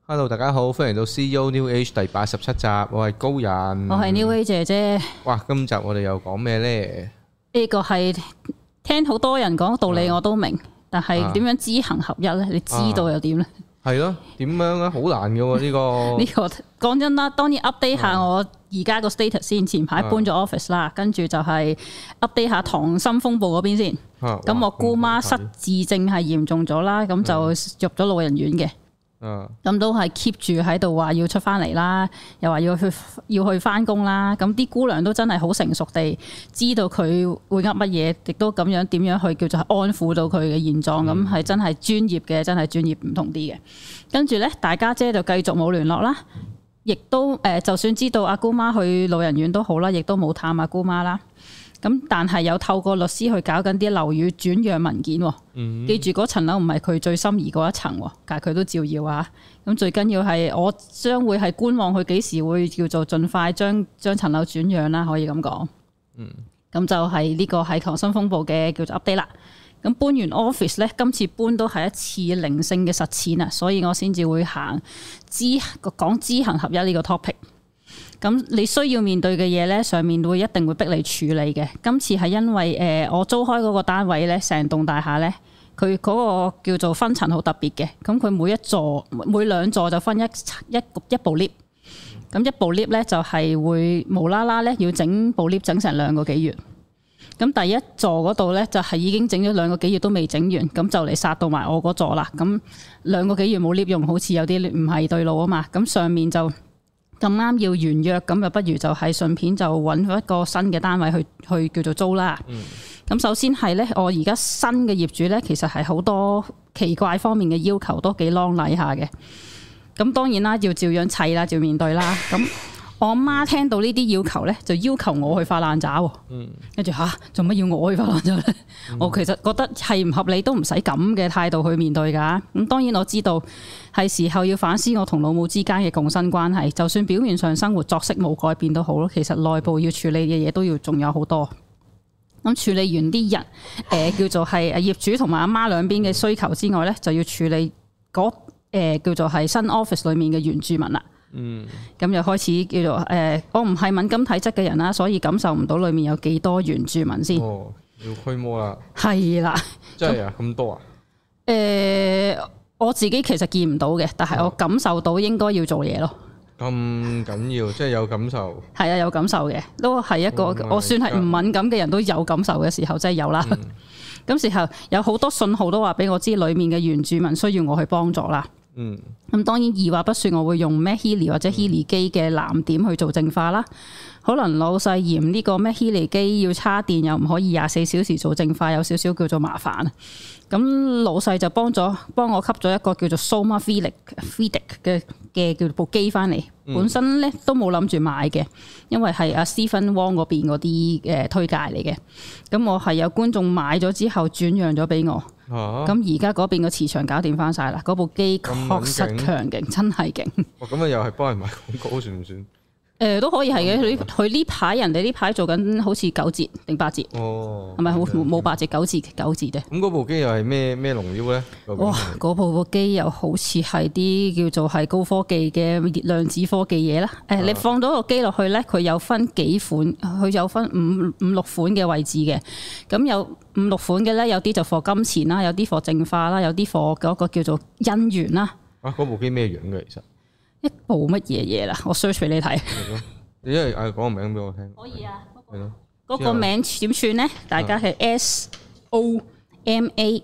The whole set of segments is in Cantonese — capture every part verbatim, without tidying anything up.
Hello， 大家好，歡迎到 C E O New Age 第八十七集，我係高人， 我係 New Age 姐姐。 哇，今集我哋又講咩呢？ 呢個係聽好多人講道理我都明，啊、但係點樣知行合一呢？你知道又點呢？係咯、啊，點樣咧？好難嘅喎呢個。呢個講真啦，當然 update 下我而家個 status 先。前排搬咗 office 啦，跟住、啊、就係 update 下溏心風暴嗰邊先。咁、啊、我姑媽失智症係嚴重咗啦，咁就入咗老人院嘅。咁、嗯、都係 keep 住喺度話要出翻嚟啦，又話要去要去翻工啦。咁啲姑娘都真係好成熟地知道佢會噏乜嘢，亦都咁樣點樣去叫做安撫到佢嘅現狀。咁係、嗯、真係專業嘅，真係專業唔同啲嘅。跟住咧，大家姐就繼續冇聯絡啦，亦都誒，就算知道阿姑媽去老人院都好啦，亦都冇探阿姑媽啦。咁但係有透過律師去搞緊啲樓宇轉讓文件，嗯、記住嗰層樓唔係佢最心儀嗰一層，但係佢都照要啊。咁最緊要係我將會係觀望佢幾時會叫做盡快將將層樓轉讓啦，可以咁講。嗯，咁就係呢個係溏心風暴嘅叫做 update 啦。咁搬完 office 咧，今次搬都係一次靈性嘅實踐啊，所以我先至會行知講知行合一呢個 topic。咁你需要面對嘅嘢咧，上面會一定會逼你處理嘅。今次係因為誒、呃、我租開嗰個單位咧，成棟大廈咧，佢嗰個叫做分層好特別嘅。咁佢每一座每兩座就分一一一部 lift。咁一部 lift 咧就係會無啦啦咧要整部 lift 整成兩個幾月。咁第一座嗰度咧就係已經整咗兩個幾月都未整完，咁就嚟殺到埋我嗰座啦。咁兩個幾月冇 lift 用，好似有啲唔係對路啊嘛。咁上面就咁啱要完約，咁就不如就係順便就揾一個新嘅單位去去叫做租啦。咁、嗯、首先係咧，我而家新嘅業主咧，其實係好多奇怪方面嘅要求，都幾啷禮下嘅。咁當然啦，要照樣砌啦，照面對啦。咁我阿媽聽到呢啲要求咧，就要求我去發爛渣喎。跟住吓，做乜要我去發爛渣咧？嗯、我其實覺得係唔合理，都唔使咁嘅態度去面對㗎。咁當然我知道係時候要反思我同老母之間嘅共生關係。就算表面上生活作息冇改變都好咯，其實內部要處理嘅嘢都要仲有好多。咁處理完啲人誒、呃、叫做係業主同埋阿媽兩邊嘅需求之外咧，就要處理嗰、呃、叫做係新 office 裡面嘅原住民啦。嗯，咁又開始叫做誒、呃，我唔係敏感體質嘅人啦，所以感受唔到裏面有幾多原住民先。 哦，要驅魔啦。係啦。真係啊，咁多啊？ 誒、呃，我自己其實見唔到嘅，但係我感受到應該要做嘢咯。 咁緊要，即係有感受。係啊，有感受嘅，都係一個、oh、我算係唔敏感嘅人都有感受嘅時候，真係有啦。咁、嗯、時候有好多信號都話俾我知，裏面嘅原住民需要我去幫助啦。嗯，咁當然二話不說，我會用咩 Healy 或者 Healy 機嘅藍點去做淨化啦。可能老細嫌呢個咩 Healy 機要叉電，又唔可以廿四小時做淨化，有少少叫做麻煩。咁老細就幫咗幫我吸咗一個叫做 Soma Felic Felic 嘅嘅叫部機翻嚟。嗯、本身咧都冇諗住買嘅，因為係阿 Stephen Wong 嗰邊嗰啲誒推介嚟嘅。咁我係有觀眾買咗之後轉讓咗俾我。咁而家嗰邊個磁場搞掂翻晒啦，嗰部機確實強勁，真係勁。 哇！咁啊又係幫人賣廣告算唔算？ 誒、呃、都可以係嘅，佢呢排人哋呢排做緊好似九折定八折，係咪好冇八折九折九折啫？咁嗰部機又係咩咩龍腰咧？ 哇！嗰部部機又好似係啲叫做係高科技嘅量子科技嘢啦。誒、呃，啊、你放咗個機落去咧，佢有分幾款，佢有分五五六款嘅位置嘅。咁有五六款嘅咧，有啲就貨金錢啦，有啲貨淨化啦，有啲貨嗰個叫做姻緣啦。 啊！嗰部機咩樣嘅其實？ 一部乜嘢嘢啦？我 search 俾你睇。 你一係嗌講個名俾我聽。 可以啊。係咯。嗰個名點串咧？大家係 S O M A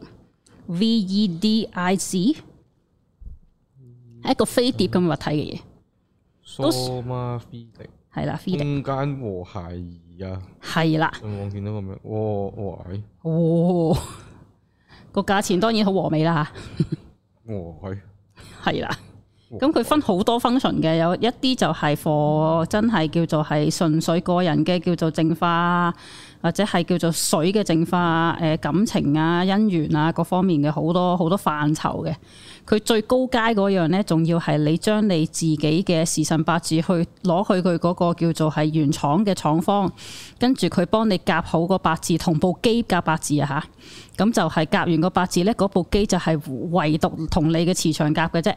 V E D I C， 係一個飛碟咁嘅物體嘅嘢。 Soma Felic。係啦，Felic。 空間和諧儀啊。 係啦。 上網見到個名，哇哇！ 哦，個價錢當然好和美啦嚇。 哇係。 係啦。咁佢分好多 function 嘅，有一啲就係 for 真係叫做係純粹個人嘅叫做淨化，或者係叫做水嘅淨化，誒感情啊、姻緣啊各方面嘅好多好多範疇嘅。佢最高階嗰樣咧，仲要係你將你自己嘅時辰八字去攞去佢嗰個叫做係原廠嘅廠方，跟住佢幫你夾好個八字，同部機夾八字啊嚇。咁就係夾完個八字咧，嗰部機就係唯獨同你嘅磁場夾嘅啫。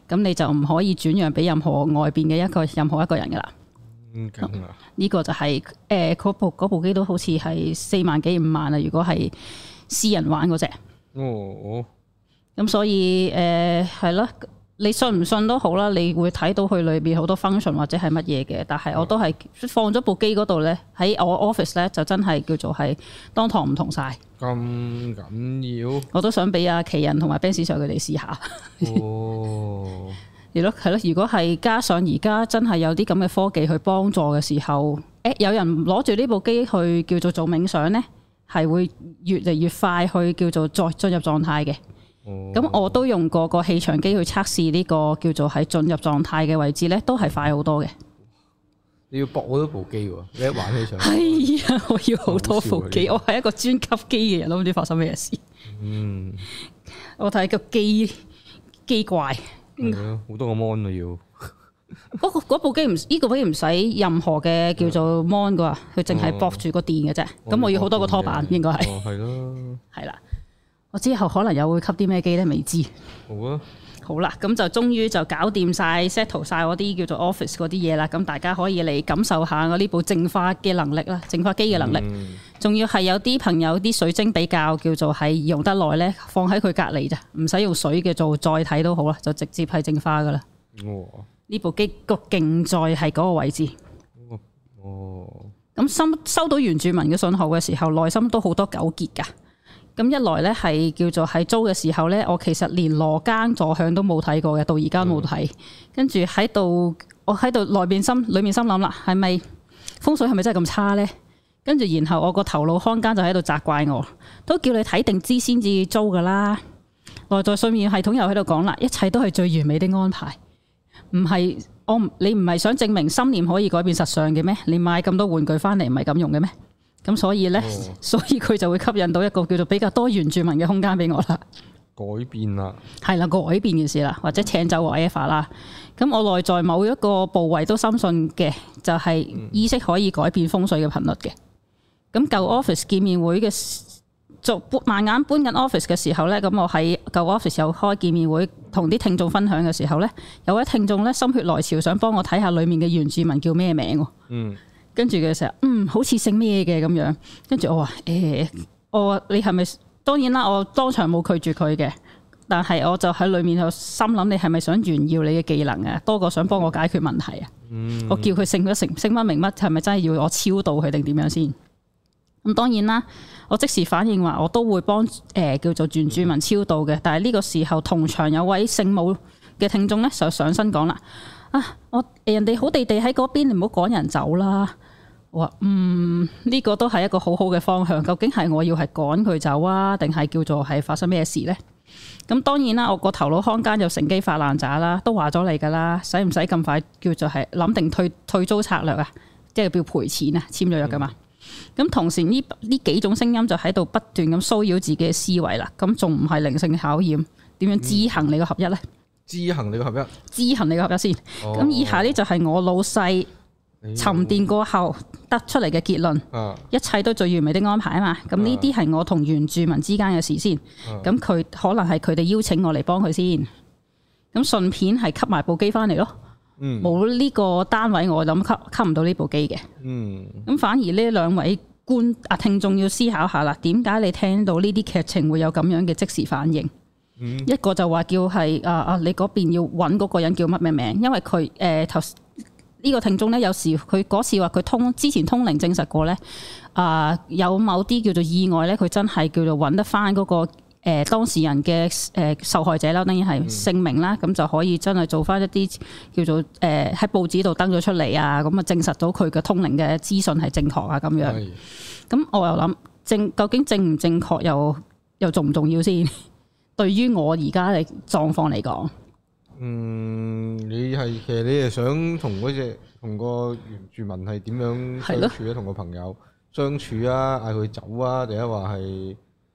咁你就唔可以轉讓俾任何外邊嘅一個任何一個人噶啦。 嗯，咁啊， 呢個就係誒嗰部嗰部機都好似係四萬幾五萬啊！如果係私人玩嗰隻， 哦， 咁所以誒係咯，你信唔信都好啦，你會睇到佢裏邊好多 function 或者係乜嘢嘅，但係我都係放咗部機嗰度咧，喺我 office 咧就真係叫做係當堂唔同晒。 咁緊要？ 我都想俾阿奇人同埋 Ben Sir 佢哋試下。 哦。 係咯，係咯。如果係加上而家真係有啲咁嘅科技去幫助嘅時候，誒有人攞住呢部機去叫做做冥想咧，係會越嚟越快去叫做再進入狀態嘅。咁、哦、我都用過個氣場機去測試呢個叫做喺進入狀態嘅位置咧，都係快好多嘅。 你要駁好多部機喎，你一玩起上嚟。 係啊，我要好多部機，我係一個專級機嘅人，都唔知發生咩事。 嗯， 我睇個機機怪。 係啊，好多個 mon 啊要。 不過嗰部機唔呢個機唔使任何嘅叫做 mon 噶，佢淨係駁住個電嘅啫。咁、哦、我要好多個拖板，應該係。 哦，係咯。 係啦，我之後可能又會吸啲咩機咧，未知。 好啊。 好啦，咁就終於就搞掂晒 settle 晒嗰啲叫做 office 嗰啲嘢啦。咁大家可以嚟感受下我呢部淨化嘅能力啦，淨化機嘅能力。仲、嗯、要係有啲朋友啲水晶比較叫做係用得耐咧，放喺佢隔離咋，唔使用水嘅做載體都好啦，就直接係淨化噶啦。哦。呢部機個勁在係嗰個位置。哦。咁收收到原住民嘅信號嘅時候，內心都好多糾結噶。咁一來咧係叫做喺租嘅時候咧，我其實連羅庚坐向都冇睇過嘅，到而家冇睇。跟住喺度，我喺度內邊心裏面心諗啦，係咪風水係咪真係咁差咧？跟住然後我個頭腦空間就喺度責怪我，都叫你睇定知先至租噶啦。內在睡眠系統又喺度講啦，一切都係最完美的安排，唔係我你唔係想證明心念可以改變實相嘅咩？你買咁多玩具翻嚟唔係咁用嘅咩？咁所以咧，哦、所以佢就會吸引到一個叫做比較多原住民嘅空間俾我啦。 改變啦， 係啦，改變嘅事啦，或者請走 whatever 啦。咁我內在某一個部位都深信嘅，就係、是、意識可以改變風水嘅頻率嘅。咁舊 office 見面會嘅做慢眼搬緊 office 嘅時候咧，咁我喺舊 office 有開見面會，同啲聽眾分享嘅時候咧，有位聽眾咧心血來潮想幫我睇下裡面嘅原住民叫咩名。嗯。跟住嘅時候，嗯，好似姓咩嘅咁樣。跟住我話，誒、欸，我話你係咪？當然啦，我當場冇拒絕佢嘅。但係我就喺裏面就心諗，你係咪想炫耀你嘅技能啊？多過想幫我解決問題啊？嗯、我叫佢姓乜姓姓乜名乜，係咪真係要我超度佢定點樣先？咁當然啦，我即時反應話，我都會幫誒、呃、叫做原住民超度嘅。但係呢個時候，同場有位姓武嘅聽眾咧，就上身講啦。啊！我人哋好地地喺嗰邊，你唔好趕人走啦。我話嗯，呢個都係一個好好嘅方向。究竟係我要係趕佢走啊，定係叫做係發生咩事呢？咁當然啦，我個頭腦空間就乘機發爛渣啦，都話咗你噶啦，使唔使咁快叫做係諗定退退租策略啊？即係要賠錢啊，簽咗約噶嘛。咁、嗯、同時呢呢幾種聲音就喺度不斷咁騷擾自己嘅思維啦。咁仲唔係靈性考驗？點樣知行你個合一呢？ 知行你個合一， 知行你個合一先。咁、哦、以下呢就係我老細沉澱過後得出嚟嘅結論。啊、一切都最完美的安排啊嘛。咁呢啲係我同原住民之間嘅事先。咁佢、啊、可能係佢哋邀請我嚟幫佢先。咁順便係吸埋部機翻嚟咯。冇呢、嗯、個單位我諗吸吸唔到呢部機嘅。咁、嗯、反而呢兩位觀啊聽眾要思考下啦。點解你聽到呢啲劇情會有咁樣嘅即時反應？嗯、一個就話叫係啊啊，你嗰邊要揾嗰個人叫乜咩名？因為佢誒頭呢個聽眾咧，有時佢嗰次話佢通之前通靈證實過咧，啊、呃、有某啲叫做意外咧，佢真係叫做揾得翻嗰、那個誒、呃、當事人嘅誒、呃、受害者啦，當然係姓名啦，咁、嗯、就可以真係做翻一啲叫做誒喺、呃、報紙度登咗出嚟啊，咁啊證實到佢嘅通靈嘅資訊係正確啊咁樣。咁是我又諗正究竟正唔正確又又重唔重要先？對於我而家嘅狀況嚟講，嗯， 你係其實你係想同嗰隻同個原住民係點樣相處咧？同個朋友相處啊，嗌佢走啊，定係話係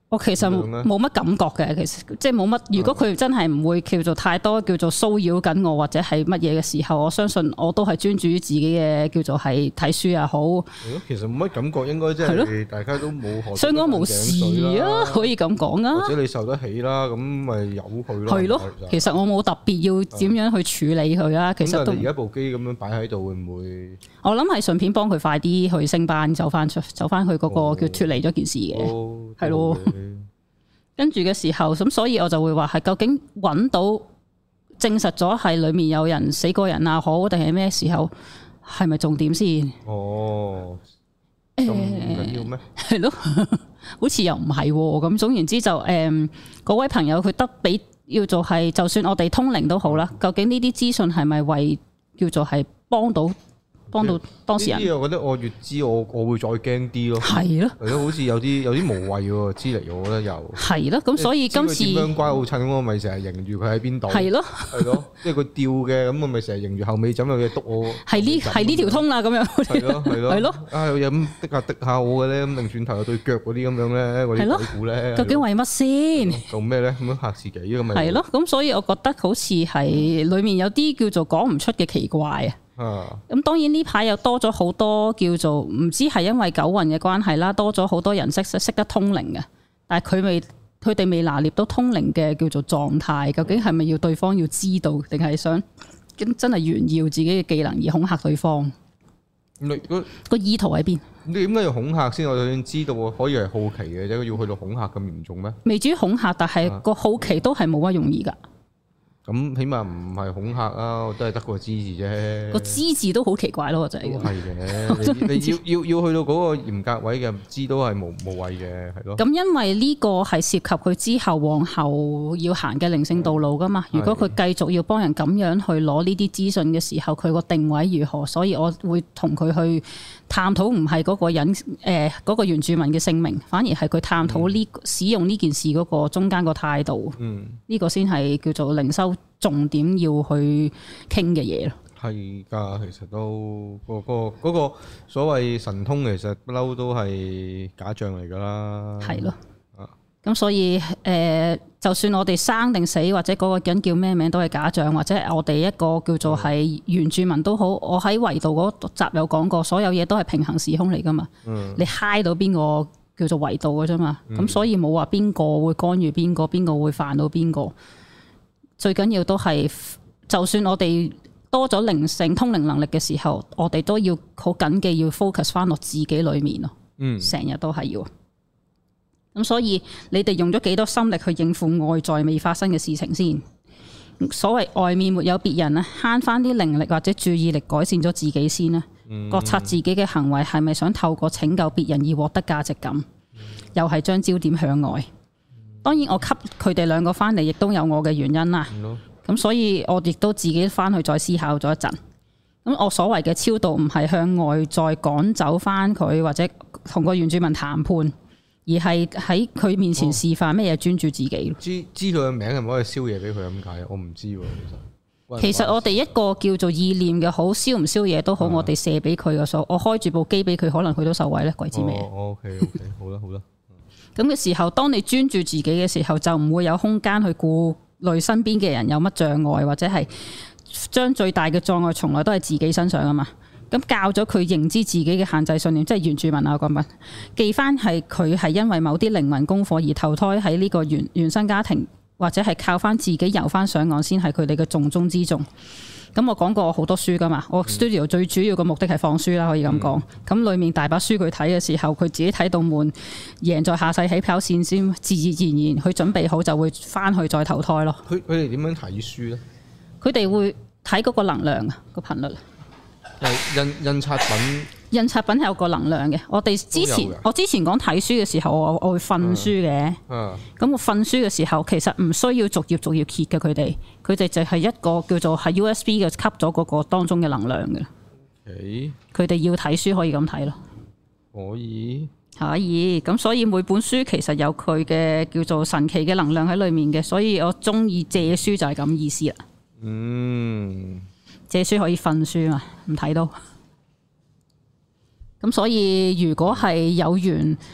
我其實冇乜感覺嘅，其實即係冇乜。如果佢真係唔會叫做太多叫做騷擾緊我或者係乜嘢嘅時候，我相信我都係專注於自己嘅叫做係睇書又好。 係咯，其實冇乜感覺，應該即係大家都冇學。 相安無事啊，可以咁講啊。 或者你受得起啦，咁咪由佢咯。 係咯，其實我冇特別要點樣去處理佢啊。其實都而家部機咁樣擺喺度，會唔會？ 我諗係順便幫佢快啲去升班，走翻出走翻去嗰個叫脫離咗件事嘅，係咯。跟住嘅時候，咁所以我就會話係究竟揾到證實咗係裡面有人死過人啊，好定係咩時候係咪重點先？ 哦，咁緊要咩？ 係咯，好似又唔係喎。咁總言之就誒，嗰、嗯、位朋友佢得俾要做係，就算我哋通靈都好啦。究竟呢啲資訊係咪為叫做係幫到？幫到當事人。呢啲我覺得我越知我我會再驚啲咯。 係咯， 係咯，好似有啲有啲無謂喎，知嚟我覺得又。 係咯，咁所以今次點樣乖好襯我咪成日認住佢喺邊度。 係咯， 係咯，即係佢吊嘅，咁我咪成日認住後尾枕有嘢篤我。 係呢係呢條通啦，咁樣。 係咯係咯。 係咯。 啊有嘢咁滴下滴下我嘅咧，咁擰轉頭有對腳嗰啲咁樣咧，嗰啲鬼故咧。 究竟為乜先？ 做咩咧？咁樣嚇自己咁咪。 係咯，咁所以我覺得好似係裡面有啲叫做講唔出嘅奇怪啊。咁、啊、當然呢排又多咗好多叫做唔知係因為九運嘅關係啦，多咗好多人識識得通靈嘅，但係佢未佢哋未拿捏到通靈嘅叫做狀態，究竟係咪要對方要知道，定係想真係炫耀自己嘅技能而恐嚇對方？ 你個意圖喺邊？ 你點解要恐嚇先？我就算知道可以係好奇嘅啫，要去到恐嚇咁嚴重咩？ 未至於恐嚇，但係個好奇都係冇乜用意㗎。 咁起碼唔係恐嚇啊，我都係得個知字啫。 個知字都好奇怪咯，就係。 係嘅，你要要要去到嗰個嚴格位嘅知都係無無謂嘅，係咯。咁因為呢個係涉及佢之後往後要行嘅靈性道路噶嘛。如果佢繼續要幫人咁樣去攞呢啲資訊嘅時候，佢個定位如何？所以我會同佢去探討，唔係嗰個人誒嗰、呃嗰個原住民嘅姓名，反而係佢探討呢、嗯、使用呢件事嗰個中間個態度。嗯，呢個先係叫做靈修重點要去傾嘅嘢咯。 係㗎，其實都個個嗰個所謂神通，其實不嬲都係假象嚟㗎啦。 係咯。咁所以誒、呃，就算我哋生定死，或者嗰個人叫咩名都係假象，或者我哋一個叫做係原住民都好，我喺維度嗰集有講過，所有嘢都係平行時空嚟㗎嘛。嗯、你嗨到邊個叫做維度㗎啫嘛。咁、嗯、所以冇話邊個會干預邊個，邊個會煩到邊個。最緊要都係，就算我哋多咗靈性通靈能力嘅時候，我哋都要好緊記要 focus 翻落自己裡面咯。嗯，成日都係要。咁所以你哋用咗幾多心力去應付外在未發生嘅事情先？所謂外面沒有別人啊，慳翻啲靈力或者注意力改善咗自己先啦。嗯、覺察自己嘅行為係咪想透過拯救別人而獲得價值感？嗯、又係將焦點向外。當然我吸佢哋兩個翻嚟，亦都有我嘅原因啦。咁、嗯、所以我亦都自己翻去再思考咗一陣。咁我所謂嘅超度唔係向外再趕走翻佢，或者同個原住民談判。而係喺佢面前示範咩嘢專注自己。 知知佢嘅名係咪可以燒嘢俾佢咁解？我唔知喎，其實。其實我哋一個叫做意念嘅好，燒唔燒嘢都好，啊、我哋射俾佢嘅數，我開住部機俾佢，可能佢都受惠咧，鬼知咩？ 哦，OK OK，好啦好啦。 咁嘅時候，當你專注自己嘅時候，就唔會有空間去顧慮身邊嘅人有乜障礙，或者係將最大嘅障礙從來都係自己身上啊嘛。咁教咗佢認知自己嘅限制信念，即係原住民啊，我講緊記翻係佢係因為某啲靈魂功課而投胎喺呢個原原生家庭，或者係靠翻自己游翻上岸先係佢哋嘅重中之重。咁我講過好多書噶嘛，我 studio 最主要嘅目的係放書啦，可以咁講。咁、嗯、裡面大把書佢睇嘅時候，佢自己睇到悶，贏在下世起跑線先，自自然然佢準備好就會翻去再投胎咯。 佢佢哋點樣睇書咧？ 佢哋會睇嗰個能量啊，個頻率。 印印刷品， 印刷品係有個能量嘅。我哋之前我之前講睇書嘅時候，我我會瞓書嘅。嗯。咁我瞓書嘅時候，其實唔需要逐頁逐頁揭嘅。佢哋佢哋就係一個叫做係 U S B 嘅吸咗嗰個當中嘅能量嘅。誒。佢哋要睇書可以咁睇咯。 可以。 可以。咁所以每本書其實有佢嘅叫做神奇嘅能量喺裡面嘅，所以我中意借書就係咁意思啦。嗯。借書可以瞓書嘛，唔睇到。咁所以如果係有緣，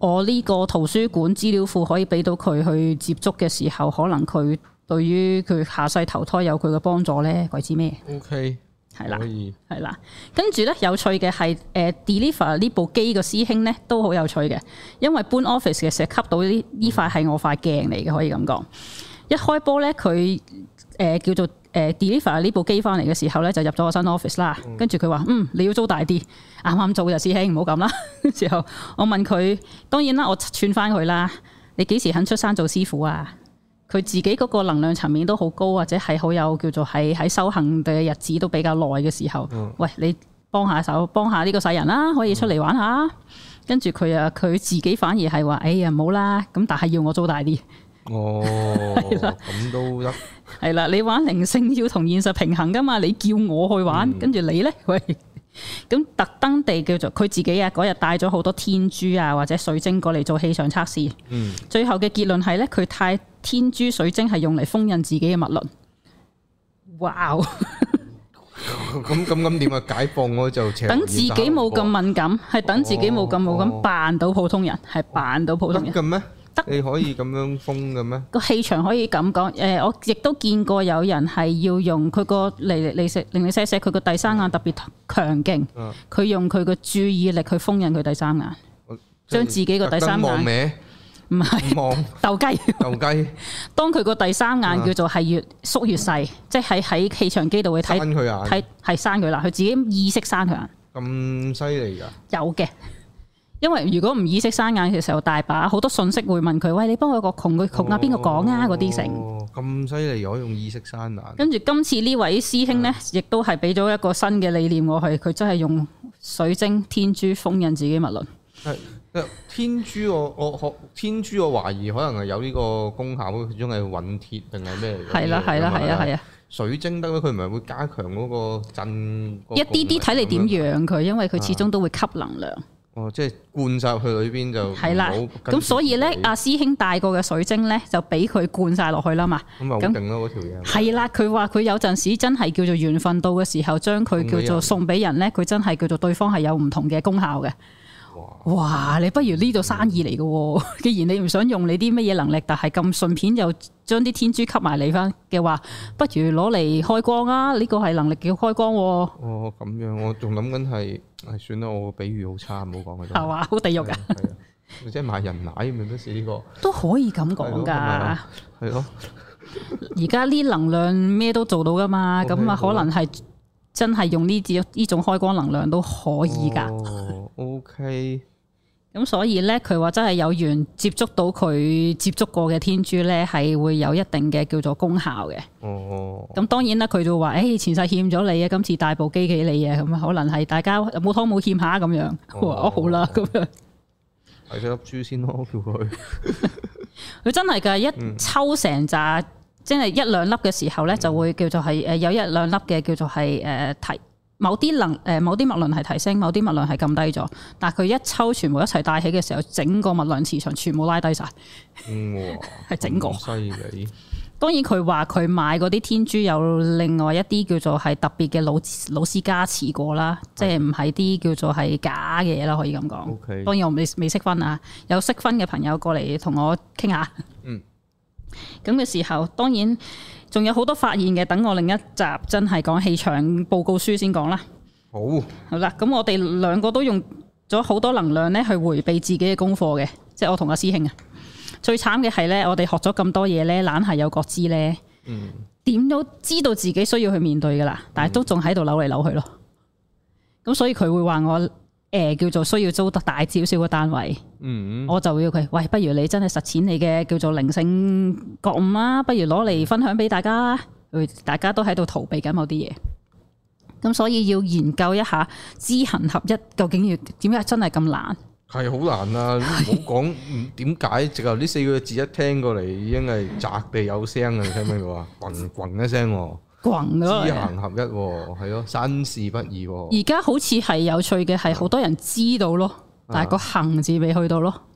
我呢個圖書館資料庫可以俾到佢去接觸嘅時候，可能佢對於佢下世投胎有佢嘅幫助咧，鬼知咩 ？OK， 係啦， 可以係啦。跟住咧有趣嘅係誒 deliver 呢部機嘅師兄咧都好有趣嘅，因為搬 office 嘅時候吸到呢呢塊係我塊鏡嚟嘅，可以咁講。一開波咧佢誒叫做誒 deliver 呢部機翻嚟嘅時候咧，就入咗個新 office 啦。跟住佢話：嗯，你要租大啲，啱啱租就師兄，唔好咁啦。之後我問佢，當然啦，我串翻佢啦。你幾時肯出山做師傅啊？佢自己嗰個能量層面都好高，或者係好有叫做係喺修行嘅日子都比較耐嘅時候，嗯、喂，你幫下手，幫下呢個世人啦，可以出嚟玩下。跟住佢啊，佢自己反而係話：哎呀，唔好啦，咁但係要我租大啲。 哦，咁都得。 係啦，你玩靈性要同現實平衡噶嘛？你叫我去玩，跟住、嗯、你咧，喂，咁特登地叫做佢自己啊，嗰日帶咗好多天珠啊或者水晶過嚟做氣場測試。嗯，最後嘅結論係咧，佢帶天珠水晶係用嚟封印自己嘅物輪。哇！ 咁咁咁點啊？解放我就等自己冇咁敏感，係等自己冇咁冇咁扮到普通人，係扮到普通人。 得嘅咩？得你可以咁樣封嘅咩？個氣場可以咁講，誒，我亦都見過有人係要用佢個嚟嚟食零零舍舍，佢個第三眼特別強勁，佢、嗯、用佢個注意力去封印佢第三眼，將、嗯、自己個第三眼唔係鬥雞鬥雞。當佢個第三眼叫做係越縮越細，即係喺氣場機度會睇佢眼， 睇係閂佢啦，佢自己意識閂佢眼。 咁犀利㗎？有嘅。因為如果唔意識閂眼嘅時候，大把好多信息會問佢：喂，你幫我個窮佢窮啊，邊個講啊？嗰啲成咁犀利，可以用意識閂眼。 跟住今次呢位師兄咧，亦都係俾咗一個新嘅理念我係，佢真係用水晶天珠封印自己物輪。 係天珠我，我我學天珠，我懷疑可能係有呢個功效，佢中係隕鐵定係咩嚟？ 係啦係啦係啊係啊！ 水晶得佢唔係會加強嗰個震？ 一啲啲睇你點養佢，因為佢始終都會吸能量。 哦，即係灌晒去裏邊就係啦。咁所以咧，阿師兄帶過嘅水晶咧，就俾佢灌晒落去啦嘛。 咁咪好勁咯，嗰條嘢。 係啦，佢話佢有陣時真係叫做緣分到嘅時候，將佢叫做送俾人咧，佢真係叫做對方係有唔同嘅功效嘅。哇！哇！你不如呢度生意嚟嘅喎，既然你唔想用你啲乜嘢能力，但係咁順便又將啲天珠吸埋嚟翻嘅話，不如攞嚟開光啊！呢個係能力叫開光喎。 哦，咁樣我仲諗緊係，唉，算啦，我個比喻好差，唔好講佢。係嘛？好地獄㗎。 係啊，即係賣人奶咪得事呢個。都可以咁講㗎。 係咯。 而家呢能量咩都做到㗎嘛，咁啊可能係。真係用呢啲呢種開光能量都可以噶。 哦，OK。 咁所以咧，佢話真係有緣接觸到佢接觸過嘅天珠咧，係會有一定嘅叫做功效嘅。哦。咁當然啦，佢就話：，誒、欸，前世欠咗你啊，今次帶部機俾你啊，咁可能係大家冇湯冇欠下咁樣。哦，好啦，咁樣。 睇咗粒珠先咯，叫佢。 佢真係噶，一抽成扎。嗯即係一兩粒嘅時候咧，就會叫做係誒有一兩粒嘅叫做係誒提某啲能誒某啲脈輪係提升，某啲脈輪係撳低咗。但係佢一抽全部一齊帶起嘅時候，整個脈輪磁場全部拉低晒。嗯，哇！係整個犀利。 當然佢話佢買嗰啲天珠有另外一啲叫做係特別嘅老老師加持過啦，即係唔係啲叫做係假嘅嘢啦，可以咁講。Okay. 當然我未未識分啊，有識分嘅朋友過嚟同我傾下。嗯。咁嘅時候，當然仲有好多發現嘅。等我另一集真係講氣場報告書先講啦。好，好啦，咁我哋兩個都用咗好多能量咧去回避自己嘅功課嘅，即係我同阿師兄啊。最慘嘅係咧，我哋學咗咁多嘢咧，懶係有覺知咧，點、嗯、都知道自己需要去面對噶啦，但係都仲喺度扭嚟扭去咯。咁所以佢會話我。誒、呃、叫做需要租得大少少嘅單位，嗯、我就要佢，喂，不如你真係實踐你嘅叫做靈性覺悟啊，不如攞嚟分享俾大家，大家都喺度逃避緊某啲嘢，咁所以要研究一下知行合一究竟要點解真係咁難？ 係好難啊！唔好講點解，直頭呢四個字一聽過嚟已經係擲地有聲啊！你聽唔聽到啊？滾滾一聲喎！知行合一喎，係咯，身事不易喎。 而家好似係有趣嘅係，好多人知道咯，但係個行字未去到咯。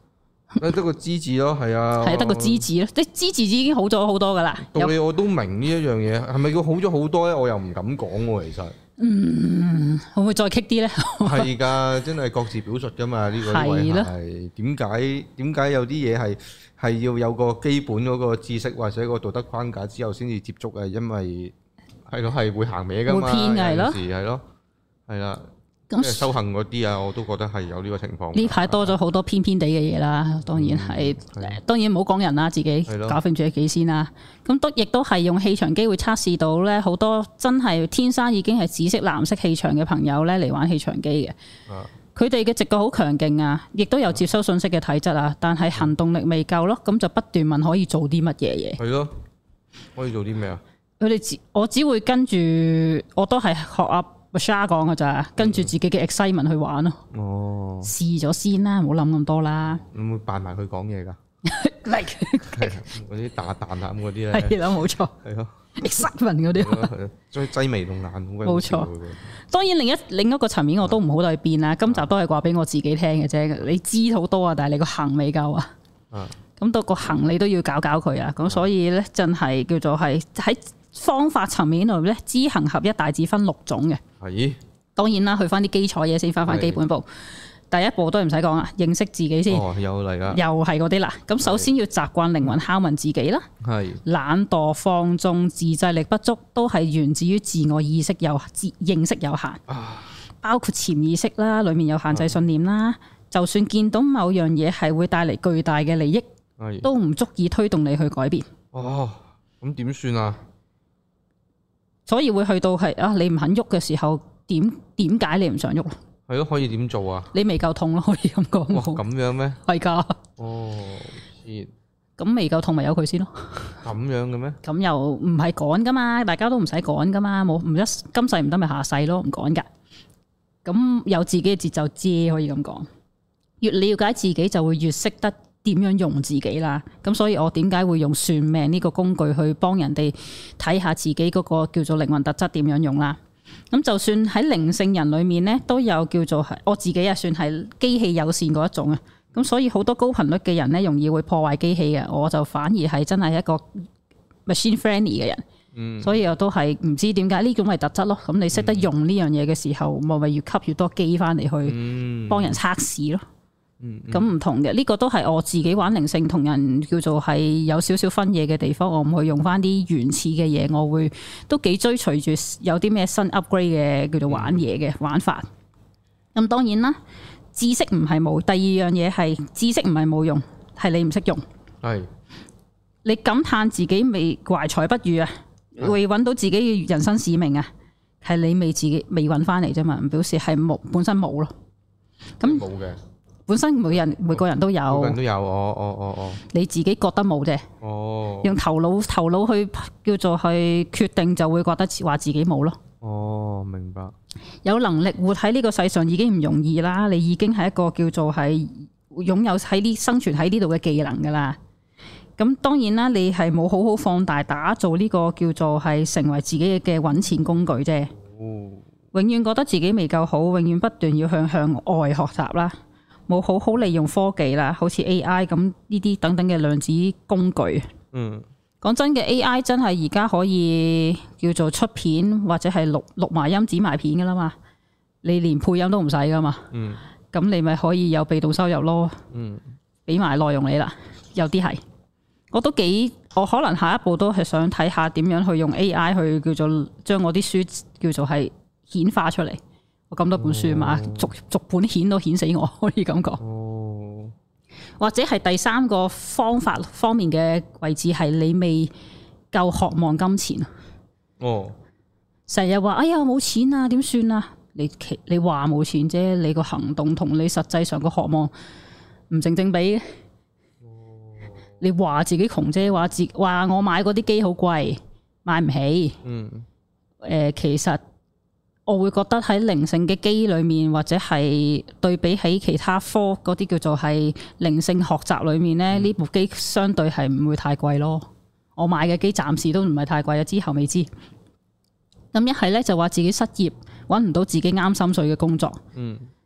得個知字咯，係啊， 係得個知字咯，即係知字已經好咗好多噶啦。 道理我都明呢一樣嘢，係咪佢好咗好多咧？我又唔敢講喎，其實。 嗯，會唔會再棘啲咧？ 係㗎，真係各自表述㗎嘛？呢、這個位係點解？點解有啲嘢係係要有個基本嗰個知識或者個道德框架之後先至接觸嘅？因為係咯，係會行歪㗎嘛， 會偏㗎有時係咯，係啦。咁修行嗰啲啊，我都覺得係有呢個情況。呢排多咗好多偏偏地嘅嘢啦，當然係，嗯、當然唔好講人啦，自己搞掂住自己先啦。咁都亦都係用氣場機會測試到咧，好多真係天生已經係紫色、藍色氣場嘅朋友咧嚟玩氣場機嘅。佢哋嘅直覺好強勁啊，亦都有接收信息嘅體質啊，但係行動力未夠咯，咁就不斷問可以做啲乜嘢嘢。係咯， 可以做啲咩啊？ 佢哋只我只會跟住，我都係學阿Marsha講噶咋，跟住自己嘅 excitement 去玩咯。哦，試咗先啦，唔好諗咁多啦。 有冇扮埋佢講嘢噶？ 嚟， 嗰啲打彈下咁嗰啲咧。 係啦，冇錯。 係咯 ，excitement 嗰啲。 所以擠眉弄眼， 冇錯。當然另一另一個層面我都唔好去變啦。今集都係話俾我自己聽嘅啫。你知好多啊，但係你個行未夠啊。啊。咁到個行你都要搞搞佢啊。咁所以咧，真係叫做係喺方法層面度咧，知行合一大致分六種嘅。係，當然啦，去翻啲基礎嘢先，翻翻基本步。第一步都唔使講啦，認識自己先。 哦，又嚟啦， 又係嗰啲啦。咁首先要習慣靈魂拷問自己啦。係，懶惰、放縱、自制力不足，都係源自於自我意識有自認識有限。啊，包括潛意識啦，裏面有限制信念啦。就算見到某樣嘢係會帶嚟巨大嘅利益，都唔足以推動你去改變。哦，咁點算啊？所以會去到係啊，你唔肯喐嘅時候，點點解你唔想喐？係咯，可以點做啊？你未夠痛咯，可以咁講。哇，咁樣咩？係噶。哦，咁未夠痛咪由佢先咯。咁樣嘅咩？咁又唔係趕噶嘛，大家都唔使趕噶嘛，冇唔一今世唔得咪下世咯，唔趕噶。咁有自己嘅節奏啫，可以咁講。越了解自己，就會越識得點樣用自己啦，咁所以我點解會用算命呢個工具去幫人哋睇下自己嗰個叫做靈魂特質點樣用啦？咁就算喺靈性人裏面咧，都有叫做係我自己啊，算係機器友善嗰一種啊。咁所以好多高頻率嘅人咧，容易會破壞機器嘅，我就反而係真係一個 machine friendly 嘅人。嗯，所以我都係唔知點解呢種係特質咯。咁你識得用呢樣嘢嘅時候，咪咪、嗯、要吸越多機翻嚟去幫人測試咯。咁唔、嗯、同嘅，呢、這個都係我自己玩靈性同人叫做係有少少分野嘅地方，我唔會用翻啲原始嘅嘢，我會都幾追隨住有啲咩新 upgrade 嘅叫做玩嘢嘅玩法。咁、嗯、當然啦，知識唔係冇，第二樣嘢係知識唔係冇用，係你唔識用。係是你感嘆自己未懷才不遇啊，未揾到自己嘅人生使命啊，係你未自己未揾翻嚟啫嘛，唔表示係冇本身冇咯。咁冇嘅。本身每人每個人都有，每個人都有，哦哦哦哦，你自己覺得冇啫，哦，用頭腦頭腦去叫做去決定，就會覺得話自己冇咯。哦，明白。有能力活喺呢個世上已經唔容易啦，你已經係一個叫做係擁有喺呢生存喺呢度嘅技能噶啦。咁當然啦，你係冇好好放大打造呢個叫做係成為自己嘅揾錢工具啫。哦，永遠覺得自己未夠好，永遠不斷要向向外學習啦。冇好好利用科技啦，好似 A I 咁呢啲等等嘅量子工具。嗯，講真嘅 A I 真係而家可以叫做出片或者係錄錄埋音剪埋片噶啦嘛，你連配音都唔使噶嘛。嗯，咁你咪可以有被動收入咯。嗯，俾埋內容你啦，有啲係，我都幾，我可能下一步都係想睇下點樣去用 A I 去叫做將我啲書叫做係顯化出嚟。我咁多本書嘛，哦、逐逐本顯都顯死我，可以咁講。哦，或者係第三個方法方面嘅位置係你未夠渴望金錢。哦，成日話哎呀冇錢啊，點算啊？你其你話冇錢啫，你個行動同你實際上個渴望唔成正比嘅。哦，你話自己窮啫，話自話我買嗰啲機好貴，買唔起。嗯。誒、呃，其實。我會覺得喺靈性嘅機裏面，或者係對比起其他科嗰啲叫做係靈性學習裏面咧，呢、嗯、部機相對係唔會太貴咯。我買嘅機暫時都唔係太貴啊，之後未知。咁一係咧就話自己失業，搵唔到自己啱心水嘅工作。嗯。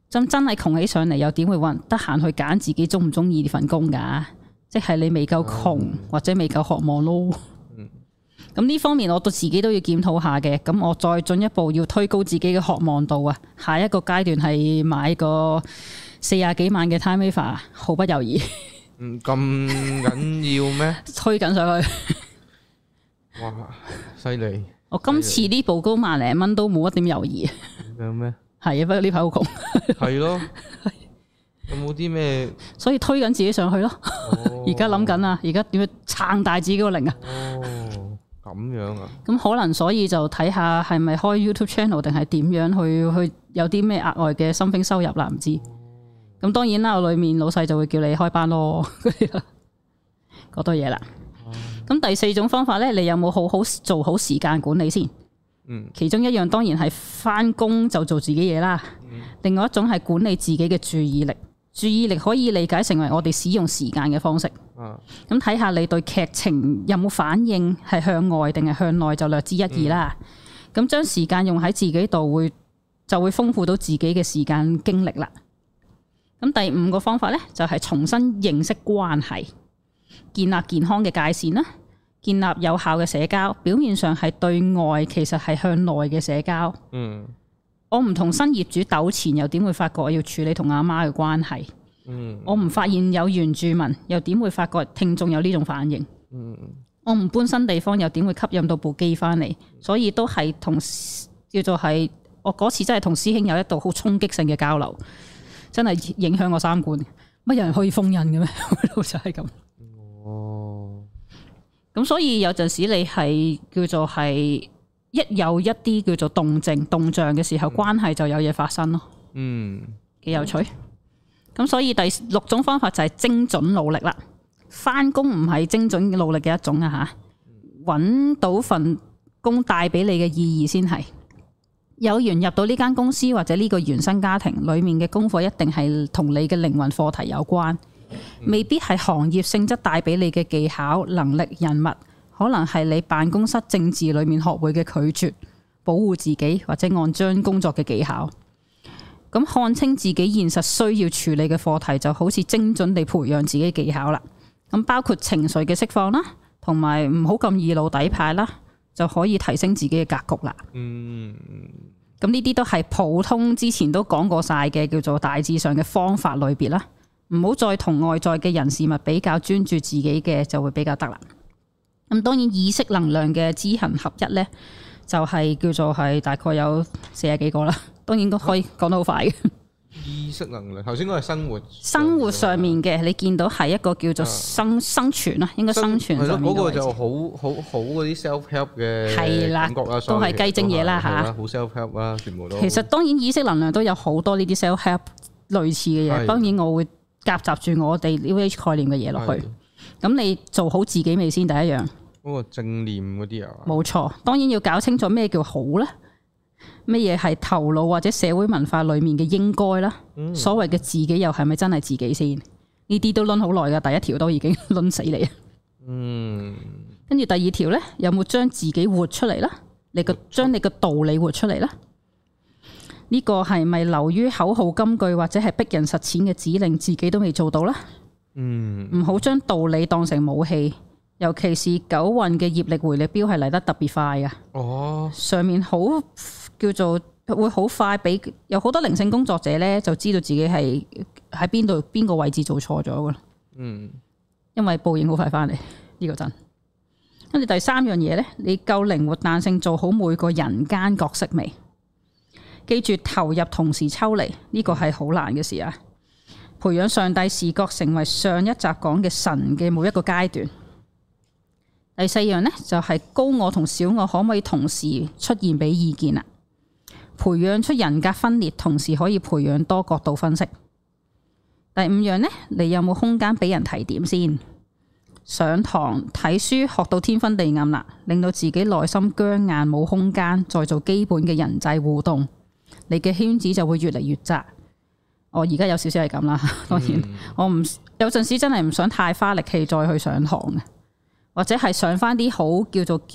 真真係窮起上嚟，又點會揾得閒去揀自己中唔中意呢份工㗎？即係你未夠窮、嗯、或者未夠渴望咯。咁呢、嗯、方面我對自己都要檢討下嘅。咁我再進一步要推高自己嘅渴望度啊！下一個階段係買個四廿幾萬嘅 TimeWaver，毫不猶豫。 嗯，咁緊要咩？ 推緊上去。 哇，犀利！ 我今次呢部高萬零蚊都冇一點猶豫。 有咩？ 係啊，不過呢排好窮。係咯。有冇啲咩？ 所以推緊自己上去咯。而家諗緊啊，而家點樣撐大自己個零啊？ 哦，咁樣啊。咁可能所以就睇下係咪開 YouTube channel 定係點樣去去有啲咩額外嘅新兵收入啦？唔知。咁、哦、當然啦，我裏面老細就會叫你開班咯，嗰多嘢啦。咁、哦、第四種方法咧，你有冇好好做好時間管理先？嗯。其中一樣當然係翻工就做自己嘢啦。嗯、另外一種係管理自己嘅注意力。注意力可以理解成為我哋使用時間嘅方式。咁睇下你對劇情有冇反應，係向外定係向內就略知一二啦。咁將、嗯、時間用喺自己度，會就會豐富到自己嘅時間經歷啦。咁第五個方法咧，就係重新認識關係，建立健康嘅界線啦，建立有效嘅社交。表面上係對外，其實係向內嘅社交。嗯。我唔同新業主糾纏，又點會發覺我要處理同阿媽嘅關係？嗯，我唔發現有原住民，又點會發覺聽眾有呢種反應？嗯，我唔搬新地方，又點會吸引到部機翻嚟？所以都係同叫做係我嗰次真係同師兄有一度好衝擊性嘅交流，真係影響我三觀。乜有人可以封印嘅咩？就係咁。哦，咁所以有陣時你係叫做係。一有一啲叫做動靜動向嘅時候，關係就有嘢發生咯。嗯，幾有趣。咁所以第六種方法就係精準努力啦。返工唔係精準努力嘅一種啊吓，揾到份工帶俾你嘅意義先係。有緣入到呢間公司或者呢個原生家庭裏面嘅功課，一定係同你嘅靈魂課題有關，未必係行業性質帶俾你嘅技巧、能力、人物。可能係你辦公室政治裏面學會嘅拒絕、保護自己或者按章工作嘅技巧。咁看清自己現實需要處理嘅課題，就好似精準地培養自己技巧啦。咁包括情緒嘅釋放啦，同埋唔好咁易露底牌啦，就可以提升自己嘅格局啦。嗯。咁呢啲都係普通之前都講過晒嘅，叫做大致上嘅方法類別啦。唔好再同外在嘅人事物比較，專注自己嘅就會比較得啦。咁當然意識能量嘅知行合一咧，就係叫做係大概有四十幾個啦。當然都可以講得好快嘅。 意識能量頭先講係生活生活上面嘅，你見到係一個叫做生、啊、生存啦，應該生存上面嘅。嗰、 那個就好好好嗰啲 self help 嘅感覺啦， 都係雞精嘢啦嚇。 好 self help 啦，全部都。 其實當然意識能量都有好多呢啲 self help 類似嘅嘢，的當然我會夾雜住我哋 New Age 概念嘅嘢落去。咁的你做好自己未先？第一樣。 嗰個正念嗰啲啊，冇錯，當然要搞清楚咩叫好咧，咩嘢係頭腦或者社會文化裏面嘅應該啦。嗯、所謂嘅自己又係咪真係自己先？呢啲都論好耐噶，第一條都已經論死你。嗯，跟住第二條咧，有冇將自己活出嚟啦？你個將你個道理活出嚟啦？呢、這個係咪流於口號金句或者係逼人實踐嘅指令，自己都未做到啦？嗯，唔好將道理當成武器。尤其是九運嘅業力回力標係嚟得特別快噶，哦，上面好叫做會好快俾有好多靈性工作者咧，就知道自己係喺邊度邊個位置做錯咗噶啦，嗯，因為報應好快翻嚟呢個真。跟住第三樣嘢咧，你夠靈活彈性做好每個人間角色未？記住投入同時抽離呢個係好難嘅事啊！培養上帝視覺成為上一集講嘅神嘅每一個階段。第四樣呢，就係高我同小我可唔可以同時出現俾意見啊？培養出人格分裂，同時可以培養多角度分析。第五樣呢，你有冇空間俾人提點先？上堂睇書學到天昏地暗啦，令到自己內心僵硬冇空間，再做基本嘅人際互動，你嘅圈子就會越嚟越窄。我而家有少少係咁啦，當然、嗯、我唔有陣時真係唔想太花力氣再去上堂嘅。或者係上翻啲好叫做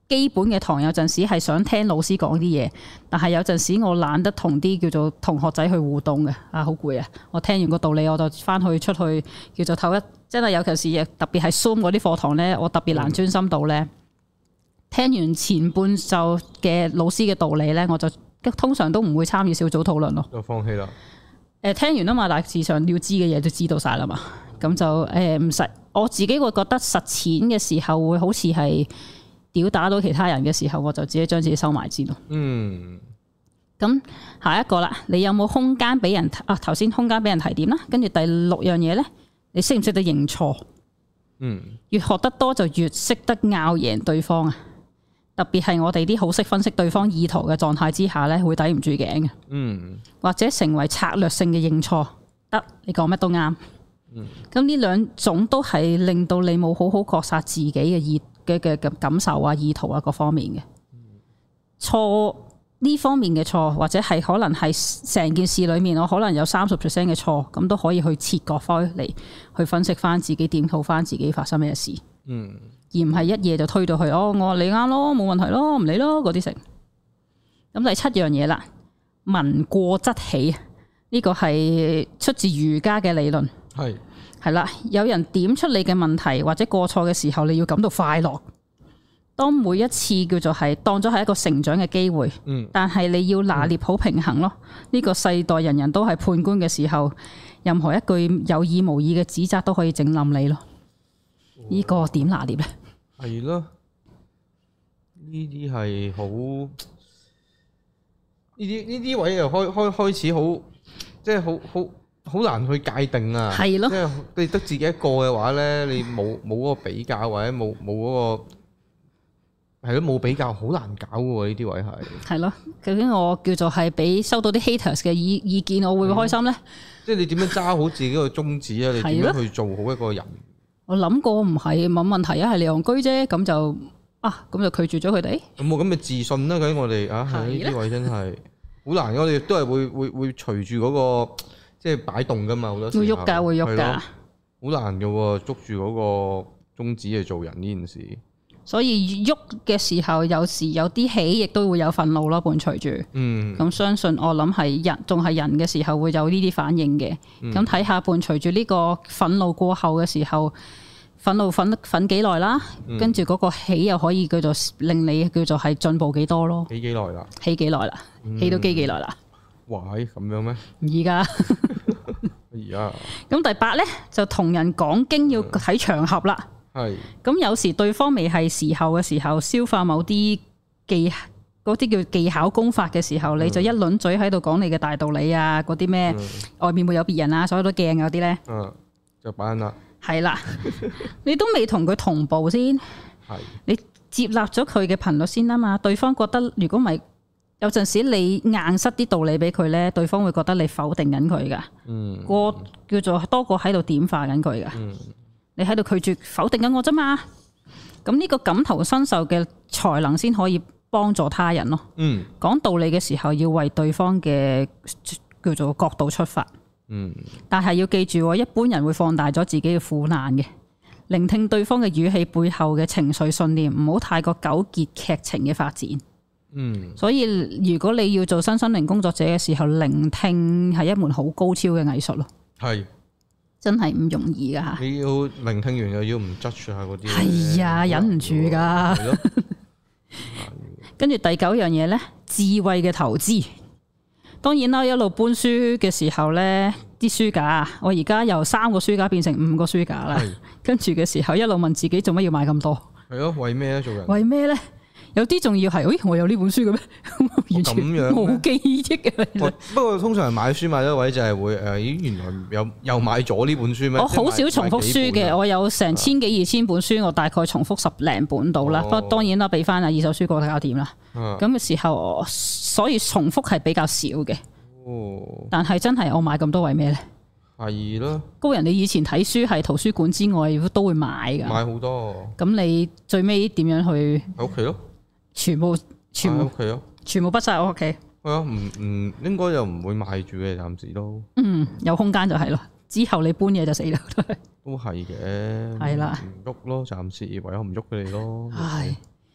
基本嘅堂有陣時係想聽老師講啲嘢，但係有陣時我懶得同啲叫做同學仔去互動嘅，啊好攰啊！我聽完個道理我就翻去出去叫做唞一，真係有陣時特別係 Zoom 嗰啲課堂咧，我特別難專心到咧。嗯、聽完前半晝嘅老師嘅道理咧，我就通常都唔會參與小組討論咯。 就放棄啦。 誒，聽完啊嘛，大致上要知嘅嘢都知道晒啦嘛，咁就誒唔使我自己會覺得實踐嘅時候會好似係屌打到其他人嘅時候，我就自己將自己收埋先咯。嗯。咁下一個啦，你有冇空間俾人啊？頭先空間俾人提點啦，跟住第六樣嘢咧，你識唔識得認錯？嗯。越學得多就越識得拗贏對方啊！特別係我哋啲好識分析對方意圖嘅狀態之下咧，會抵唔住頸嘅。嗯。或者成為策略性嘅認錯，得你講乜都啱。嗯。咁呢兩種都係令到你冇好好覺察自己嘅意嘅嘅感受啊、意圖啊各方面嘅錯，呢方面嘅錯，或者係可能係成件事裏面我可能有三十 percent 嘅錯，咁都可以去切割翻嚟去分析翻自己檢討翻自己發生咩事。嗯。而唔係一夜就推到去，哦，我話你啱咯，冇問題咯，唔理咯，嗰啲成。咁第七樣嘢啦，聞過則起，呢個係出自儒家嘅理論。係係啦，有人點出你嘅問題或者過錯嘅時候，你要感到快樂。當每一次叫做係當咗係一個成長嘅機會，嗯，但係你要拿捏好平衡咯。呢、嗯、個世代人人都係判官嘅時候，任何一句有意無意嘅指責都可以整冧你咯。呢個點拿捏咧？ 係咯，呢啲係好，呢啲呢啲位又開開開始好，即係好好好難去界定啊。係咯，即係你得自己一個嘅話咧，你冇冇嗰個比較或者冇冇嗰個係咯冇比較，好難搞嘅呢啲位係。係咯，究竟我叫做係俾收到啲 haters 嘅意意見，我會唔會開心咧？ 即係你點樣揸好自己個宗旨啊？你點樣去做好一個人？ 我諗過唔係冇問題啊，係你戇居啫，咁就啊，咁就拒絕咗佢哋。 有冇咁嘅自信啦？究竟我哋啊，呢啲位真係好難。我哋都係會會會隨住嗰個即係擺動噶嘛，好多時候會喐噶，會喐噶，好難噶喎，捉住嗰個宗旨去做人呢件事。 所以喐嘅時候，有時有啲喜，亦都會有憤怒咯，伴隨住。嗯。咁相信我諗係人，仲係人嘅時候會有呢啲反應嘅。咁睇下伴隨住呢個憤怒過後嘅時候，憤怒憤憤幾耐啦？嗯、跟住嗰個喜又可以叫做令你叫做係進步幾多咯？ 起幾耐啦？ 起幾耐啦？嗯、起到幾幾耐啦？ 哇！係咁樣咩？ 而家。而家。咁第八咧就同人講經要睇場合啦。係，咁有時對方未係時候嘅時候，消化某啲技嗰啲叫技巧功法嘅時候，嗯、你就一輪嘴喺度講你嘅大道理啊，嗰啲咩外面會有別人啊，所有都驚嗰啲咧，嗯， 就扮啦， 係啦，你都未同佢同步先，係是，你接納咗佢嘅頻率先啊嘛，對方覺得如果唔係有陣時你硬塞啲道理俾佢咧，對方會覺得你否定緊佢噶，嗯，個叫做多過喺度點化緊佢噶。嗯，你喺度拒絕否定緊我啫嘛？咁呢個感同身受嘅才能先可以幫助他人咯。嗯，講道理嘅時候要為對方嘅叫做角度出發。嗯，但係要記住，一般人會放大咗自己嘅苦難嘅，聆聽對方嘅語氣背後嘅情緒信念，唔好太過糾結劇情嘅發展。嗯，所以如果你要做身心靈工作者嘅時候，聆聽係一門好高超嘅藝術咯。係。真係唔容易噶吓！ 你要聆聽完又要唔 judge 下嗰啲， 係啊，忍唔住噶。跟住第九樣嘢咧，智慧嘅投資。當然啦，一路搬書嘅時候咧，啲書架，我而家由三個書架變成五個書架啦。跟住嘅時候，一路問自己做乜要買咁多？ 係咯，為咩咧？做人？ 為咩咧？有啲仲要係，誒，我有呢本書嘅咩？完全冇記憶嘅。 不過通常買書買咗位就係會誒，咦，原來有又買咗呢本書咩？ 我好少重複書嘅，我有成千幾二千本書，我大概重複十零本到啦。不過當然啦，俾翻啊二手書局搞掂啦。咁嘅時候，所以重複係比較少嘅。哦。但係真係我買咁多為咩咧？ 係咯。 高人，你以前睇書係圖書館之外都會買噶。 買好多。 咁你最尾點樣去？ 喺屋企咯。 全部全部屋企咯， 全部畢晒我屋企。 係啊，唔唔應該又唔會賣住嘅，暫時都。 嗯，有空間就係咯，之後你搬嘢就死啦。 都係嘅。係啦。唔喐咯，暫時唯有唔喐佢哋咯。 唉，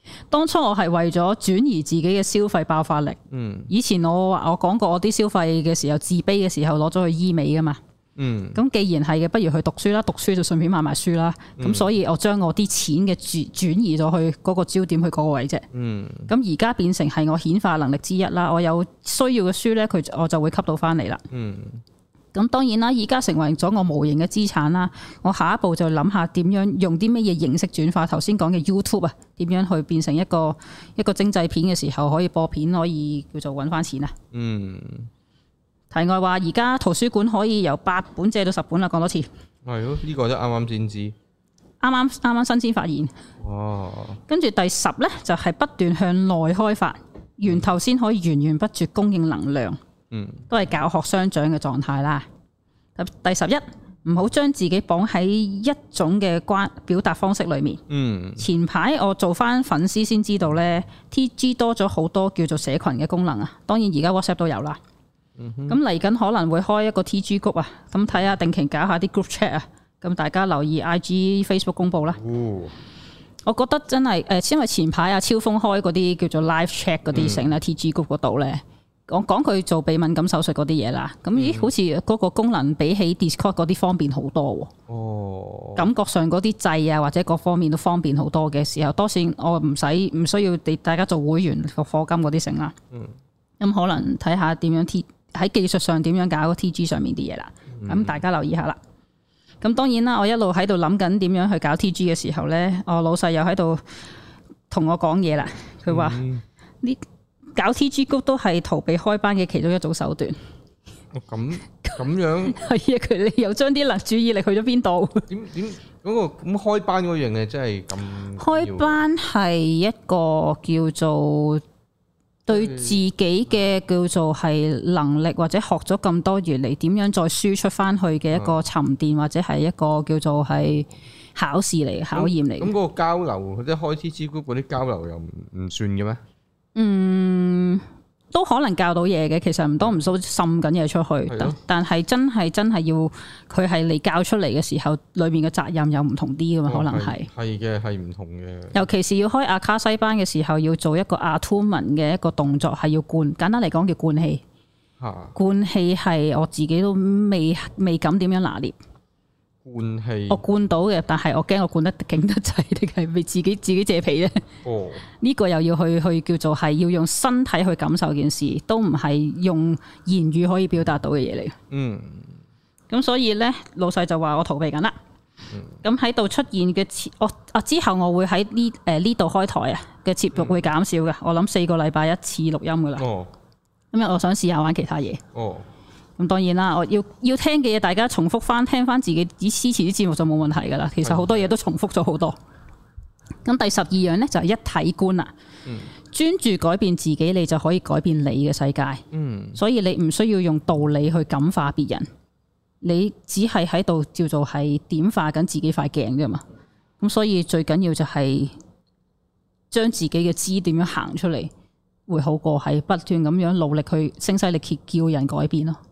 當初我係為咗轉移自己嘅消費爆發力。嗯，以前我話我講過我啲消費嘅時候自卑嘅時候攞咗去醫美噶嘛。嗯，咁既然係嘅，不如去讀書啦，讀書就順便買埋書啦。咁、嗯、所以我將我啲錢嘅轉轉移咗去嗰個焦點去嗰個位啫。嗯，咁而家變成係我顯化能力之一啦。我有需要嘅書咧，佢我就會吸到翻嚟啦。嗯，咁當然啦，而家成為咗我無形嘅資產啦。我下一步就諗下點樣用啲乜嘢形式轉化頭先講嘅 YouTube 啊，點樣去變成一個一個精製片嘅時候可以播片，可以叫做搵翻錢啊。嗯。題外話，而家圖書館可以由八本借到十本啦，講多次。 係咯，呢個都啱啱先知，啱啱啱啱新鮮發現。哦。跟住第十咧，就係不斷向內開發，源頭先可以源源不絕供應能量。嗯。都係教學相長嘅狀態啦。第十一，唔好將自己綁喺一種嘅關表達方式裏面。嗯。前排我做翻粉絲先知道咧 ，T G 多咗好多叫做社群嘅功能啊。當然而家 WhatsApp 都有啦。咁嚟緊可能會開一個 T G group 啊，咁睇下定期搞下啲 group chat 啊，咁大家留意 I G、Facebook 公佈啦。哦、我覺得真係誒，因為前排阿超峰開嗰啲叫做 live chat 嗰啲成咧 T G group 嗰度咧，我講佢做鼻敏感手術嗰啲嘢啦，咁咦好似嗰個功能比起 Discord 嗰啲方便好多喎。哦，感覺上嗰啲掣啊或者各方面都方便好多嘅時候，多線我唔使唔需要哋大家做會員個課金嗰啲成啦。嗯，咁可能睇下點樣 T。喺技術上點樣搞個 T G 上面啲嘢啦，咁、嗯、大家留意下啦。咁當然啦，我一路喺度諗緊點樣去搞 T G 嘅時候咧，我老細又喺度同我講嘢啦。佢話呢搞 T G group 都係逃避開班嘅其中一種手段。 咁咁樣係啊，佢哋又將啲力注意力去咗邊度？ 點點嗰個咁開班嗰樣嘢真係咁？ 開班係一個叫做。對自己嘅叫做係能力或者學咗咁多嘢嚟，點樣再輸出翻去嘅一個沉澱或者係一個叫做係考試嚟、考驗嚟。咁嗰個交流，即係開 T G group 嗰啲交流又唔唔算嘅咩？ 嗯。都可能教到嘢嘅，其實唔多唔少滲緊嘢出去，的但係真係真係要佢係你教出嚟嘅時候，裏面嘅責任又唔同啲噶嘛，可能係係嘅，係唔同嘅。 尤其是要開阿卡西班嘅時候，要做一個阿圖文嘅一個動作，係要灌，簡單嚟講叫灌氣。啊、灌氣係我自己都未未敢點樣拿捏。 灌氣， 我灌到嘅，但係我驚我灌得勁得滯，定係俾自己自己借皮咧？哦，呢個又要去去叫做係要用身體去感受件事，都唔係用言語可以表達到嘅嘢嚟。嗯，咁所以咧，老細就話我逃避緊啦。咁喺度出現嘅我啊之後，我會喺呢誒呢度開台啊嘅節目會減少嘅。我諗四個禮拜一次錄音噶啦。哦，因為我想試下玩其他嘢。哦。咁當然啦，我要要聽嘅嘢，大家重複翻聽翻自己支持啲節目就冇問題噶啦。其實好多嘢都重複咗好多。咁第十二樣咧就係一體觀啦。嗯。專注改變自己，你就可以改變你嘅世界。嗯。所以你唔需要用道理去感化別人，你只係喺度叫做係點化緊自己塊鏡啫嘛。咁所以最緊要就係將自己嘅知點樣行出嚟，會好過係不斷咁樣努力去聲嘶力竭叫人改變咯。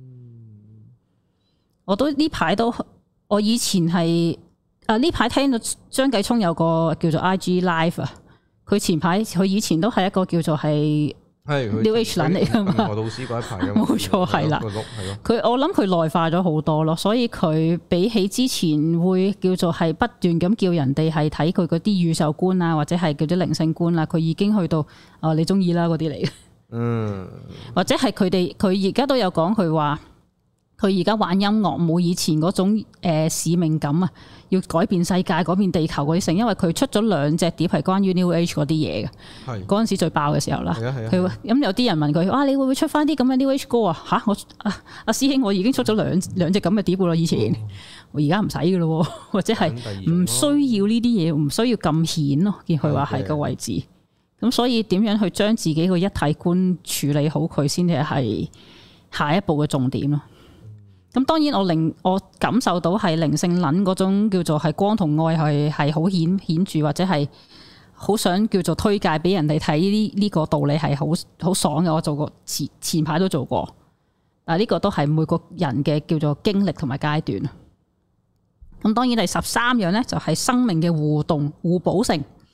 我都呢排都，我以前係啊呢排聽到張繼聰有個叫做 I G Live 啊，佢前排佢以前都係一個叫做係 New Age 人嚟噶嘛， 何老師嗰一排冇錯係啦，佢我諗佢內化咗好多咯，所以佢比起之前會叫做係不斷咁叫人哋係睇佢嗰啲宇宙觀啊，或者係叫啲靈性觀啊，佢已經去到啊、呃、你中意啦嗰啲嚟嘅，嗯，或者係佢哋佢而家都有講佢話。佢而家玩音樂冇以前嗰種、呃、使命感啊，要改變世界、改變地球嗰啲成，因為佢出咗兩隻碟係關於 New Age 嗰啲嘢嘅，係嗰陣時最爆嘅時候啦。佢咁、嗯、有啲人問佢：哇，你會唔會出翻啲咁嘅 New Age 歌啊？嚇我啊阿師兄，我已經出咗兩兩隻咁嘅碟啦，以前、哦、我而家唔使嘅咯，或者係唔需要呢啲嘢，唔需要咁顯咯。見佢話係個位置，咁的所以點樣去將自己個一體觀處理好佢，先至係下一步嘅重點咯。咁當然我靈我感受到係靈性撚嗰種叫做係光同愛係係好顯顯著，或者係好想叫做推介俾人哋睇呢呢個道理係好好爽嘅。我做過前前排都做過，但係呢個都係每個人嘅叫做經歷同埋階段。咁當然第十三樣咧就係生命嘅互動互補性。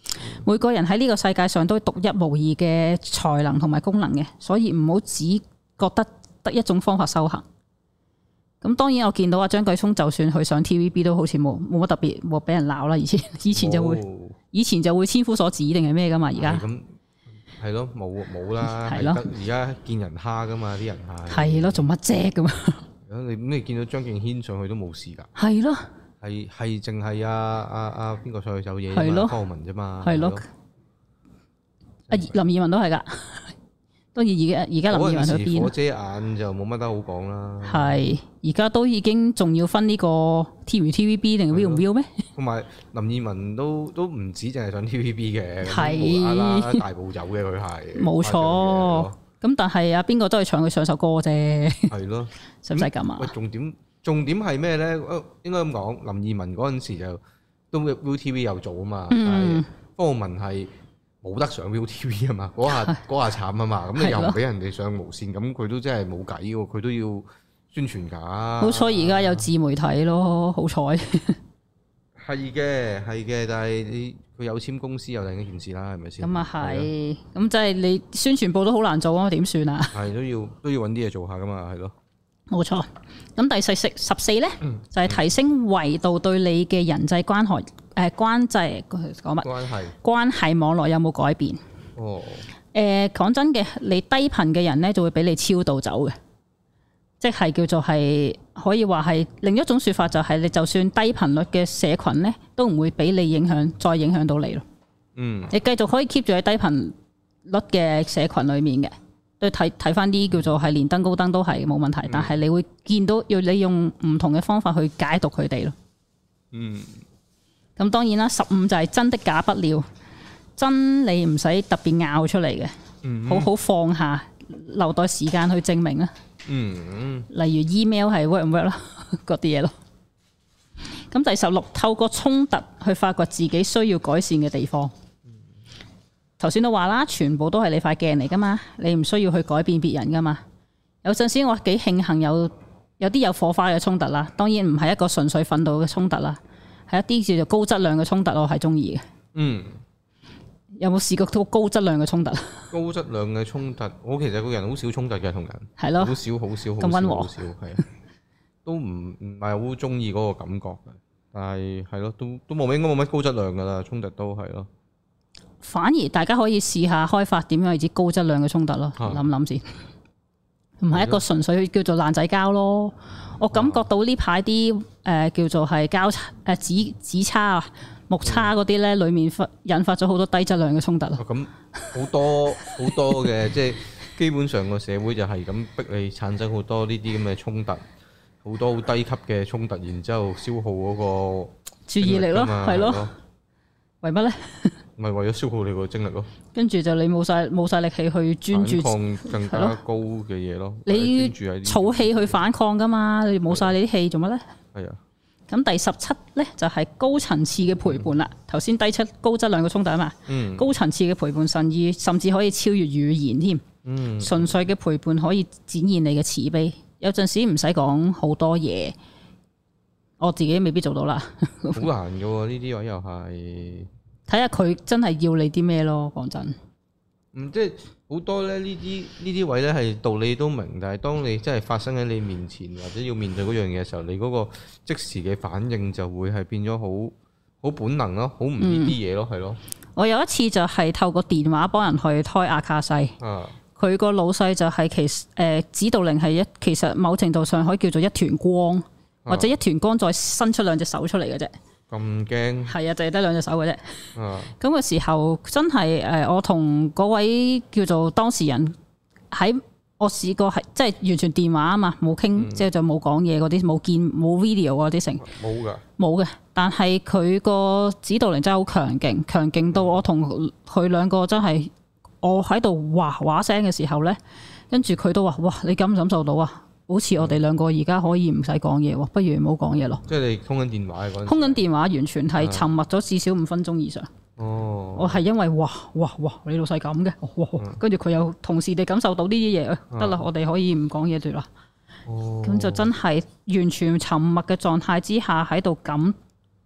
每個人喺呢個世界上都獨一無二嘅才能同埋功能嘅，所以唔好只覺得得一種方法修行。咁當然我見到阿張繼聰就算佢上 T V B 都好似冇冇乜特別，冇俾人鬧啦。以前以前就會、哦、以前就會千夫所指定係咩噶嘛？而家咁係咯，冇冇啦，係得而家見人蝦噶嘛，啲人蝦係咯，做乜啫咁啊？ 你咁你見到張敬軒上去都冇事㗎， 係咯， 係係淨係阿阿阿邊個上去有嘢啫嘛，方浩文啫嘛， 係咯，阿林二汶都係㗎。當然而家而家林二汶去邊？ 火遮眼就冇乜得好講啦。係而家都已經仲要分呢個 T V T V B 定 Viu 唔 Viu 咩？ 同埋林二汶都都唔止淨係上 T V B 嘅，係無啦啦大步走嘅佢係。冇錯。咁但係啊，邊個都係唱佢上首歌啫。係咯，使唔使咁啊？喂，重點重點係咩咧？應該咁講，林二汶嗰陣時就都 Viu T V 有做啊嘛，嗯、但係方浩文係。冇得上 Viu T V 啊嘛，嗰下嗰下慘啊嘛，咁你又唔俾人哋上無線，咁佢都真係冇計喎，佢都要宣傳㗎。好彩而家有自媒體咯，好彩。係嘅，係嘅，但係你佢有簽公司又另一件事啦，係咪先？咁啊係，咁即係你宣傳部都好難做啊，點算啊？係都要都要揾啲嘢做下㗎嘛，係咯。冇錯，咁第四十十四咧，就係提升維度對你嘅人際關係，誒關係講乜？關係關係網絡有冇改變？哦，誒講真嘅，你低頻嘅人咧就會俾你超度走嘅，即係叫做係可以話係另一種説法，就係你就算低頻率嘅社群咧，都唔會俾你影響，再影響到你咯。嗯，你繼續可以 keep 住喺低頻率嘅社群裡面嘅。都睇睇翻啲叫做係連登高登都係冇問題，但係你會見到要你用唔同嘅方法去解讀佢哋咯。嗯，咁當然啦，十五就係真的假不了，真理唔使特別拗出嚟嘅，嗯、好好放下，留待時間去證明啦。嗯，例如 email 係 work 唔 work 啦，嗰啲嘢咯。咁第十六，透過衝突去發掘自己需要改善嘅地方。頭先都話啦，全部都係你塊鏡嚟噶嘛，你唔需要去改變別人噶嘛。有陣時我幾慶幸有有啲有火花嘅衝突啦，當然唔係一個純粹憤怒嘅衝突啦，係一啲叫做高質量嘅衝突，我係中意嘅。嗯，有冇試過到高質量嘅衝突？高質量嘅衝突，我其實個人好少衝突嘅，同人係咯，好少好少好少好少，係啊，都唔唔係好中意嗰個感覺嘅。但係係咯，都都冇咩應該冇乜高質量噶啦，衝突都係咯。反而大家可以試下開發點樣為之高質量嘅衝突咯，諗諗先，唔係一個純粹叫做爛仔交咯。我感覺到呢排啲誒叫做係交叉誒紙紙叉啊、木叉嗰啲咧，裡面發引發咗好多低質量嘅衝突咯。咁好多好多嘅，即係基本上個社會就係咁逼你產生好多呢啲咁嘅衝突，好多好低級嘅衝突，然之後消耗嗰個注意力咯，係咯，為乜咧？咪為咗消耗你個精力咯，跟住就你冇晒冇晒力氣去專注反抗更加高嘅嘢咯。你儲氣去反抗噶嘛？你冇晒你啲氣做乜咧？係啊。咁第十七咧就係高層次嘅陪伴啦。頭先低質高質量嘅衝突啊嘛。嗯。高層次嘅陪伴甚至甚至可以超越語言添。嗯。純粹嘅陪伴可以展現你嘅慈悲。有陣時唔使講好多嘢，我自己未必做到啦。好難嘅喎，呢啲位又係。睇下佢真係要你啲咩咯，講真。嗯，即係好多咧呢啲呢啲位咧係道理都明，但係當你真係發生喺你面前或者要面對嗰樣嘢嘅時候，你嗰個即時嘅反應就會係變咗好好本能咯，好唔呢啲嘢咯，係咯、嗯。我有一次就係透過電話幫人去開阿卡西。啊。佢個老細就係其實誒、呃、指導靈係一其實某程度上可以叫做一團光，啊、或者一團光再伸出兩隻手出嚟嘅啫。咁驚？係啊，就係得兩隻手嘅啫。咁嘅、啊、時候真係誒，我同嗰位叫做當事人喺我試過係即係完全電話啊嘛，冇傾，嗯、即係就冇講嘢嗰啲，冇見冇 video 嗰啲成。冇㗎。冇嘅，但係佢個指導靈真係好強勁，強勁到我同佢兩個真係我喺度哇哇聲嘅時候咧，跟住佢都話：哇，你感唔感受到啊？好似我哋兩個而家可以唔使講嘢喎，不如唔好講嘢咯。即係你通緊電話嗰陣。通緊電話完全係沉默咗至少五分鐘以上。哦。我係因為哇哇哇，你老細咁嘅，跟住佢又同時地感受到呢啲嘢，得啦，我哋可以唔講嘢住啦。哦。咁就真係完全沉默嘅狀態之下喺度感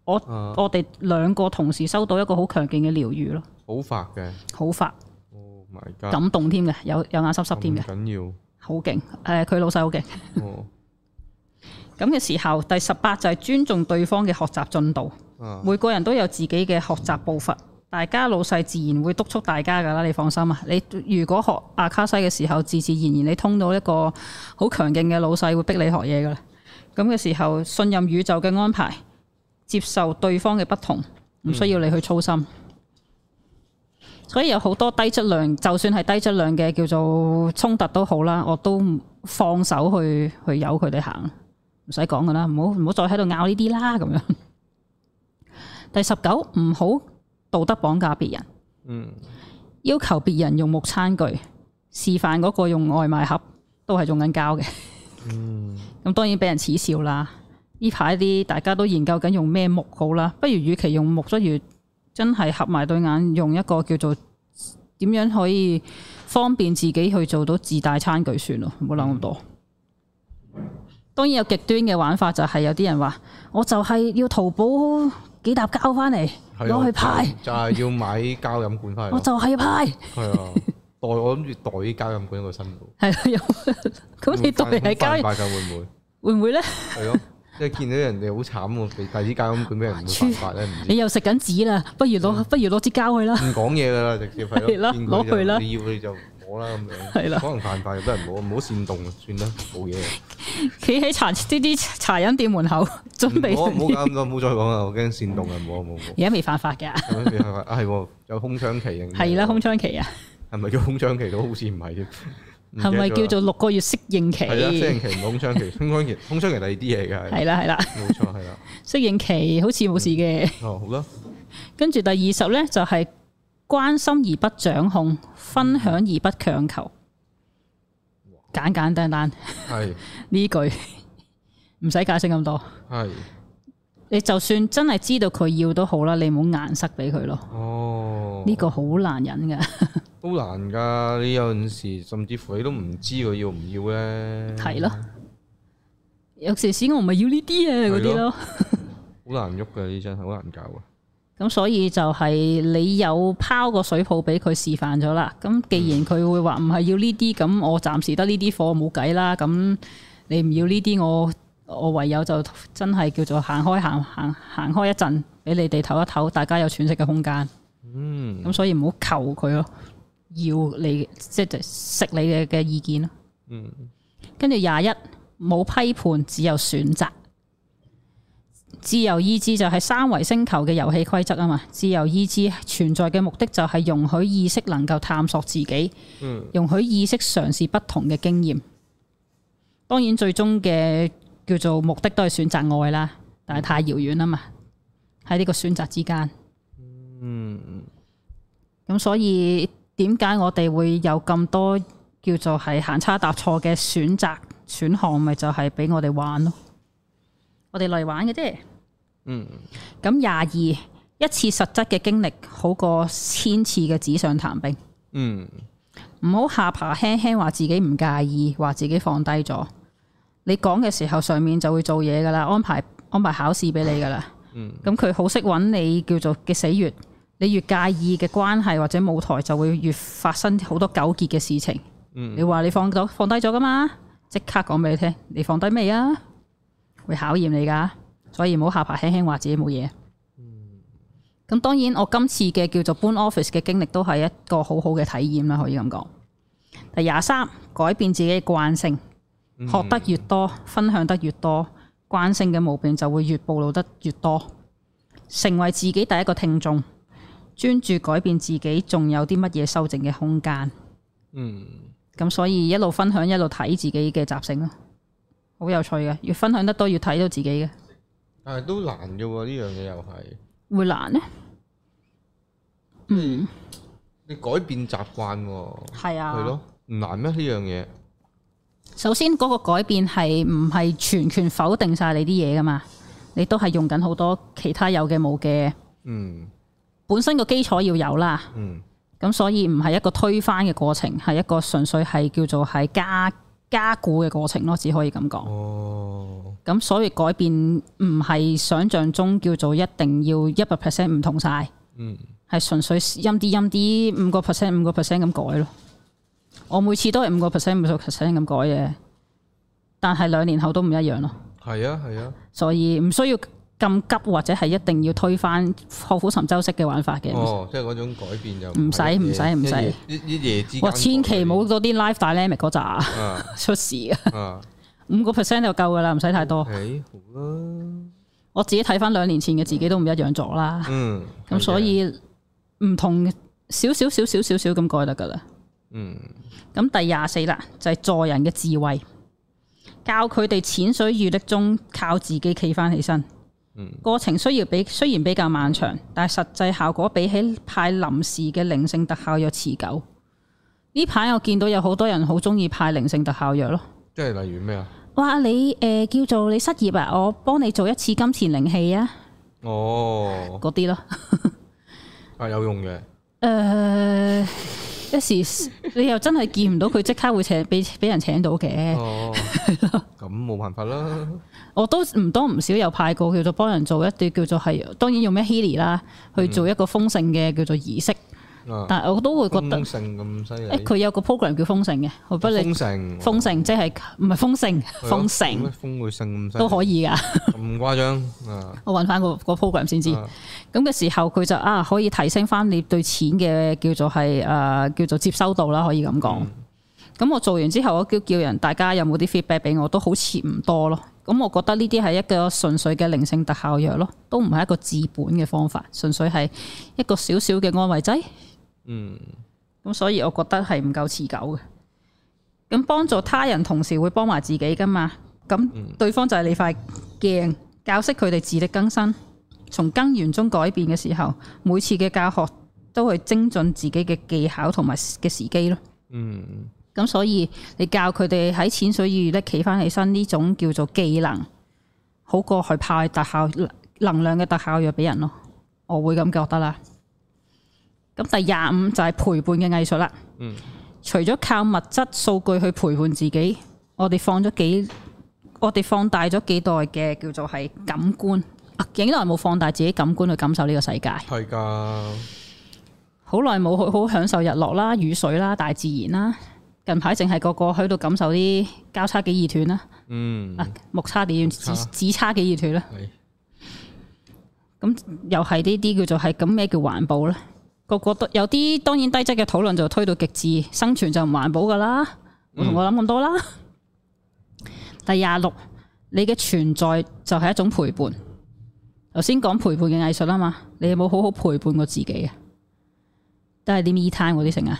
我、啊、我哋兩個同時收到一個好強勁嘅療愈咯， 好發嘅， 好發 ，Oh my God， 感動添嘅，有有眼濕濕添嘅， 緊要， 好勁，誒、呃、佢老細好勁。 哦，咁嘅時候，第十八就係尊重對方嘅學習進度，啊、每個人都有自己嘅學習步伐，大家老細自然會督促大家噶啦，你放心啊！你如果學阿卡西嘅時候，自自然然你通到一個好強勁嘅老細會逼你學嘢噶啦，咁嘅時候信任宇宙嘅安排。接受對方嘅不同，唔需要你去操心。嗯、所以有好多低質量，就算係低質量嘅叫做衝突都好啦，我都放手去去由佢哋行，唔使講噶啦，唔好唔好再喺度拗呢啲啦咁樣。第十九，唔好道德綁架別人。嗯，要求別人用木餐具，示範嗰個用外賣盒都係用緊膠嘅。嗯，咁當然俾人恥笑啦。呢排啲大家都研究緊用咩木好啦，不如與其用木，不如真係合埋對眼，用一個叫做點樣可以方便自己去做到自帶餐具算咯，唔好諗咁多。當然有極端嘅玩法，就係有啲人話，我就係要淘寶幾沓膠翻嚟攞去派， 就係、是、要買膠飲管翻嚟。 我就係要派。係啊， 袋我諗住袋啲膠飲管喺個身度。 係啊，咁你袋係膠飲， 會唔會？ 會唔會咧？ 係咯。即係見到人哋好慘喎，俾遞支膠飲管俾人，唔會犯法咧。 你又食緊紙啦，不如攞，嗯、不如攞支膠去啦。 唔講嘢噶啦，直接係咯， 攞去啦。 你要佢就攞啦咁樣。 係啦， 可能犯法又得人攞，唔好煽動，算啦，冇嘢。 企喺茶呢啲茶飲店門口準備。 唔好唔好搞咁多，唔好再講啦，我驚煽動啊！冇冇冇。而家未犯法㗎。 未犯法啊，係有空窗期嘅。 係啦，空窗期啊。 係咪叫空窗期都好似唔係添？ 係咪叫做六個月適應期？ 係啦，適應期唔係空窗期，空窗期空窗期第二啲嘢嘅。 係啦係啦， 冇錯係啦。 適應期好似冇事嘅。 哦，好啦。跟住第二十咧就係關心而不掌控，分享而不強求。簡簡單單。係。呢句唔使解釋咁多。係。你就算真係知道佢要都好啦，你唔好顏色俾佢咯。哦。呢個好難忍噶。 都難噶，你有陣時甚至乎你都唔知佢要唔要咧。係咯， 有時時我唔係要呢啲啊嗰啲咯。 好難喐噶，呢真係好難搞啊。 咁所以就係你有拋個水泡俾佢示範咗啦。咁既然佢會話唔係要呢啲，咁我暫時得呢啲貨冇計啦。咁你唔要呢啲，我我唯有就真係叫做行開行行行開一陣，俾你哋唞一唞，大家有喘息嘅空間。嗯。咁所以唔好求佢咯。要你即係食你嘅嘅意見咯，嗯，跟住廿一冇批判，只有選擇。自由意志就係三維星球嘅遊戲規則啊嘛。自由意志存在嘅目的就係容許意識能夠探索自己，嗯，容許意識嘗試不同嘅經驗。當然最終嘅叫做目的都係選擇愛啦，但係太遙遠啦嘛，喺呢個選擇之間，嗯，咁所以。點解我哋會有咁多叫做係行差踏錯嘅選擇選項？咪就係俾我哋玩咯，我哋嚟玩嘅啫。嗯。咁廿二，一次實質嘅經歷好過千次嘅紙上談兵。嗯。唔好下巴輕輕話自己唔介意，話自己放低咗。你講嘅時候，上面就會做嘢噶啦，安排安排考試俾你噶啦。嗯。咁佢好識揾你叫做嘅死穴。你越介意嘅關係或者舞台，就會越發生好多糾結嘅事情。嗯、你話你放咗放低咗噶嘛？即刻講俾你聽，你放低未啊？會考驗你噶，所以唔好下巴輕輕話自己冇嘢。咁、嗯、當然，我今次嘅叫做搬 office 嘅經歷都係一個好好嘅體驗啦，可以咁講。第廿三，改變自己嘅慣性，學得越多，分享得越多，慣性嘅毛病就會越暴露得越多，成為自己第一個聽眾。專注改變自己，仲有啲乜嘢修正嘅空間？嗯，咁所以一路分享一路睇自己嘅習性咯，好有趣嘅。越分享得多，越睇到自己嘅。 但係都難嘅喎，呢樣嘢又係會難呢？嗯， 你改變習慣喎， 係啊， 係咯，唔難咩呢樣嘢？ 首先嗰個改變係唔係全權否定晒你啲嘢噶嘛？你都係用緊好多其他有嘅冇嘅。嗯。本身個基礎要有啦，咁、嗯、所以唔係一個推翻嘅過程，係一個純粹係叫做係加加固嘅過程咯，只可以咁講。哦， 咁所以改變唔係想像中叫做一定要一百 percent 唔同晒， 嗯， 係純粹陰啲陰啲五個 percent 五個 percent 咁改咯。我每次都係五個 percent 五個 percent 咁改嘅，但係兩年後都唔一樣咯。係啊係啊， 所以唔需要咁急或者係一定要推翻破釜沉舟式嘅玩法嘅。 哦，即係嗰種改變就唔使唔使唔使， 一一夜之間。 哇！千祈冇嗰啲 life dynamic 嗰扎出事啊！五個 percent 就夠噶啦，唔使太多。 誒好啦， 我自己睇翻兩年前嘅自己都唔一樣咗啦。 嗯， 咁所以唔同少少少少少少咁改得噶啦。 嗯。 咁第廿四啦，就係助人嘅智慧，教佢哋淺水遇溺中靠自己企翻起身。 嗯， 過程需要比雖然比較漫長，但係實際效果比起派臨時嘅靈性特效藥持久。呢排我見到有好多人好中意派靈性特效藥咯。即係例如咩啊？ 哇！你誒、呃、叫做你失業啊，我幫你做一次金錢靈氣啊。 哦， 嗰啲咯。 啊，有用嘅。誒、 呃，一時你又真係見唔到佢即刻會請俾俾人請到嘅。哦， 咁冇辦法啦。 我都唔多唔少有派過，叫做幫人做一啲叫做係，當然用咩 Healy 啦，去做一個豐盛嘅叫做儀式。嗯、但係我都會覺得豐盛咁犀利。 誒，佢有個 program 叫豐盛嘅，我不你豐盛， 豐盛即係唔係豐盛，豐盛豐會盛咁都可以噶。 咁誇張啊！ 我揾翻個個 program 先知。咁嘅、啊、時候佢就啊可以提升翻你對錢嘅叫做係誒、呃、叫做接收度啦，可以咁講。咁、嗯、我做完之後，我叫叫人大家有冇啲 feedback 俾我，都好似唔多咯。咁我覺得呢啲係一個純粹嘅靈性特效藥咯，都唔係一個治本嘅方法，純粹係一個少少嘅安慰劑。嗯，咁所以我覺得係唔夠持久嘅。咁幫助他人同時會幫埋自己噶嘛？咁對方就係你塊鏡，教識佢哋自力更生，從根源中改變嘅時候，每次嘅教學都係精進自己嘅技巧同埋嘅時機咯。嗯，咁所以你教佢哋喺淺水遇溺企翻起身呢種叫做技能，好過去派特效能量嘅特效藥俾人咯。我會咁覺得啦。咁第廿五就係陪伴嘅藝術啦。嗯，除咗靠物質數據去陪伴自己，我哋放咗幾，我哋放大咗幾代嘅叫做係感官。啊，幾耐冇放大自己感官去感受呢個世界？係噶，好耐冇好好享受日落啦、雨水啦、大自然啦。近排淨係個個喺度感受啲交叉幾易斷啦。嗯，啊木叉幾易斷，子子叉幾易斷啦。係。咁又係呢啲叫做係咁咩叫環保咧？個個都有啲當然低質嘅討論就推到極致，生存就唔環保噶啦，冇同我諗咁多啦。嗯、第廿六，你嘅存在就係一種陪伴。頭先講陪伴嘅藝術啊嘛，你有冇好好陪伴過自己啊？都係啲 me time 嗰啲成啊？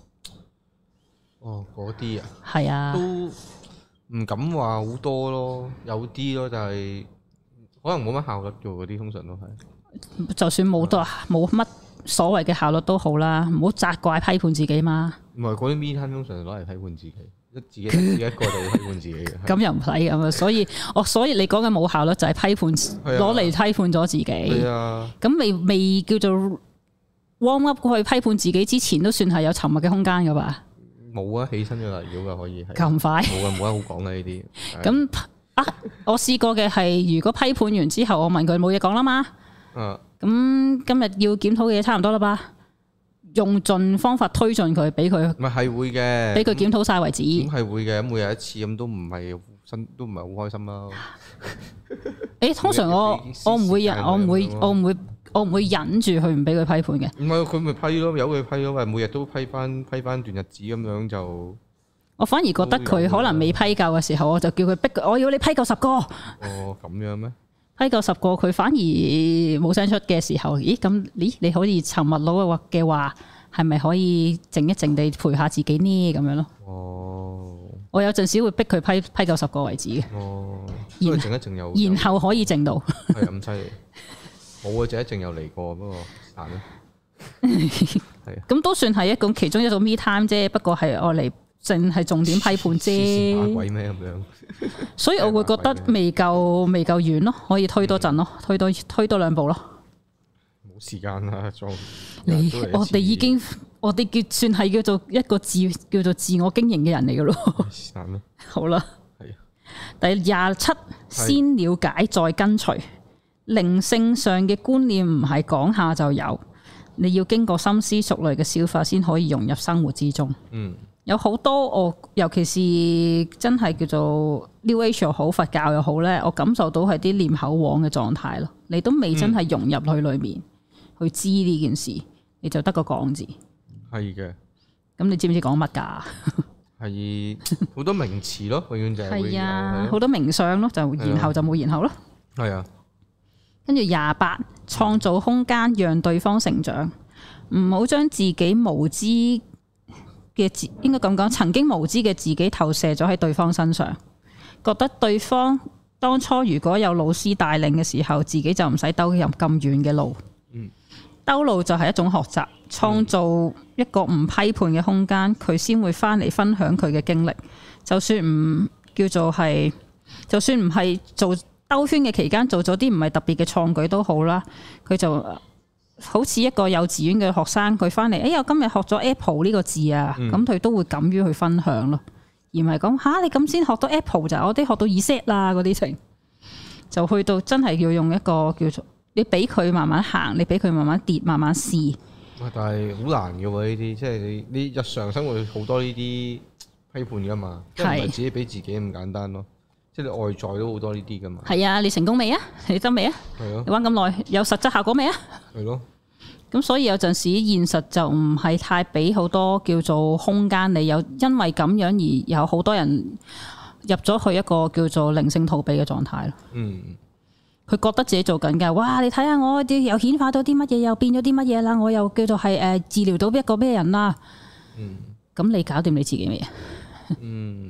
哦，嗰啲啊， 係啊， 都唔敢話好多咯，有啲咯，就係可能冇乜效率做嗰啲，通常都係。 就算冇多冇乜。所謂嘅效率都好啦，唔好責怪批判自己嘛。 唔係嗰啲 me time 通常攞嚟批判自己，一自己自己一個就批判自己嘅。咁又唔使咁啊，所以我所以你講嘅冇效率就係批判，攞嚟、啊、批判咗自己。係啊。咁未未叫做 warm up 過去批判自己之前，都算係有沉默嘅空間噶吧？ 冇啊，起身就嚟咗噶，可以係。 咁快？ 冇啊，冇得好講啦呢啲。 咁啊，我試過嘅係，如果批判完之後，我問佢冇嘢講啦嘛。嗯。咁今日要檢討嘅嘢差唔多啦吧？用盡方法推進佢，俾佢咪係會嘅， 俾佢檢討晒為止。 咁係會嘅，咁每日一次咁都唔係新，都唔係好開心啦。 誒，通常我我唔會忍，我唔會，我唔會，我唔會忍住去唔俾佢批判嘅。 唔係佢咪批咯，由佢批咯，咪每日都批翻批翻段日子咁樣就。 我反而覺得佢可能未批夠嘅時候，我就叫佢逼佢，我要你批夠十個。 哦，咁樣咩？ 批夠十個，佢反而冇聲出嘅時候，咦？咁咦？你可以沉默佬嘅話，係咪可以靜一靜地陪下自己呢？咁樣咯。哦。我有陣時會逼佢批批夠十個為止嘅。哦。然後靜一靜又。然後可以靜到。 係咁犀利。冇啊，靜一靜又嚟過，不過散啦。係啊。咁都算係一個其中一種 me time 啫，不過係我嚟。淨係重點批判啫， 打鬼咩咁樣？ 所以我會覺得未夠未夠遠咯，可以推多陣咯，推多推多兩步咯。 冇時間啦，裝你我哋已經我哋叫算係叫做一個自叫做自我經營嘅人嚟噶咯。 散啦， 好啦， 係第廿七，先了解再跟隨。靈性上嘅觀念唔係講下就有，你要經過深思熟慮嘅消化先可以融入生活之中。嗯，有好多我尤其是真係叫做 New Age 又好，佛教又好咧，我感受到係啲念口簧嘅狀態咯。你都未真係融入去裏面、嗯、去知呢件事，你就得個講字。係嘅。咁你知唔知講乜㗎？係好多名詞咯，永遠就係係啊，好多名相咯，就然後就冇然後咯。係啊。跟住廿八，創造空間讓對方成長，唔好將自己無知嘅自，應該咁講，曾經無知嘅自己投射咗喺對方身上，覺得對方當初如果有老師帶領嘅時候，自己就唔使兜入咁遠嘅路。嗯，兜路就係一種學習，創造一個唔批判嘅空間，佢先會翻嚟分享佢嘅經歷。就算唔叫做係，就算唔係做兜圈嘅期間做咗啲唔係特別嘅創舉都好啦，佢就好似一個幼稚園嘅學生，佢翻嚟，哎呀，我今日學咗 Apple 呢個字啊，咁佢、嗯、都會敢於去分享咯，而唔係講吓你咁先學到 Apple 就，我啲學到 Z 啦嗰啲情，就去到真係要用一個叫做你俾佢慢慢行，你俾佢慢慢跌，慢慢試。但係好難嘅喎呢啲，即係你你日常生活好多呢啲批判噶嘛，即係唔係自己俾自己咁簡單咯。即係你外在都好多呢啲噶嘛。係啊，你成功未啊？你得未啊？係啊。你玩咁耐，有實質效果未啊？係咯。咁所以有陣時現實就唔係太俾好多叫做空間你，有因為咁樣而有好多人入咗去一個叫做靈性逃避嘅狀態咯。嗯。佢覺得自己做緊嘅，哇！你睇下我啲又顯化咗啲乜嘢，又變咗啲乜嘢啦，我又叫做係誒治療到一個咩人啦。嗯。咁你搞掂你自己未啊？嗯。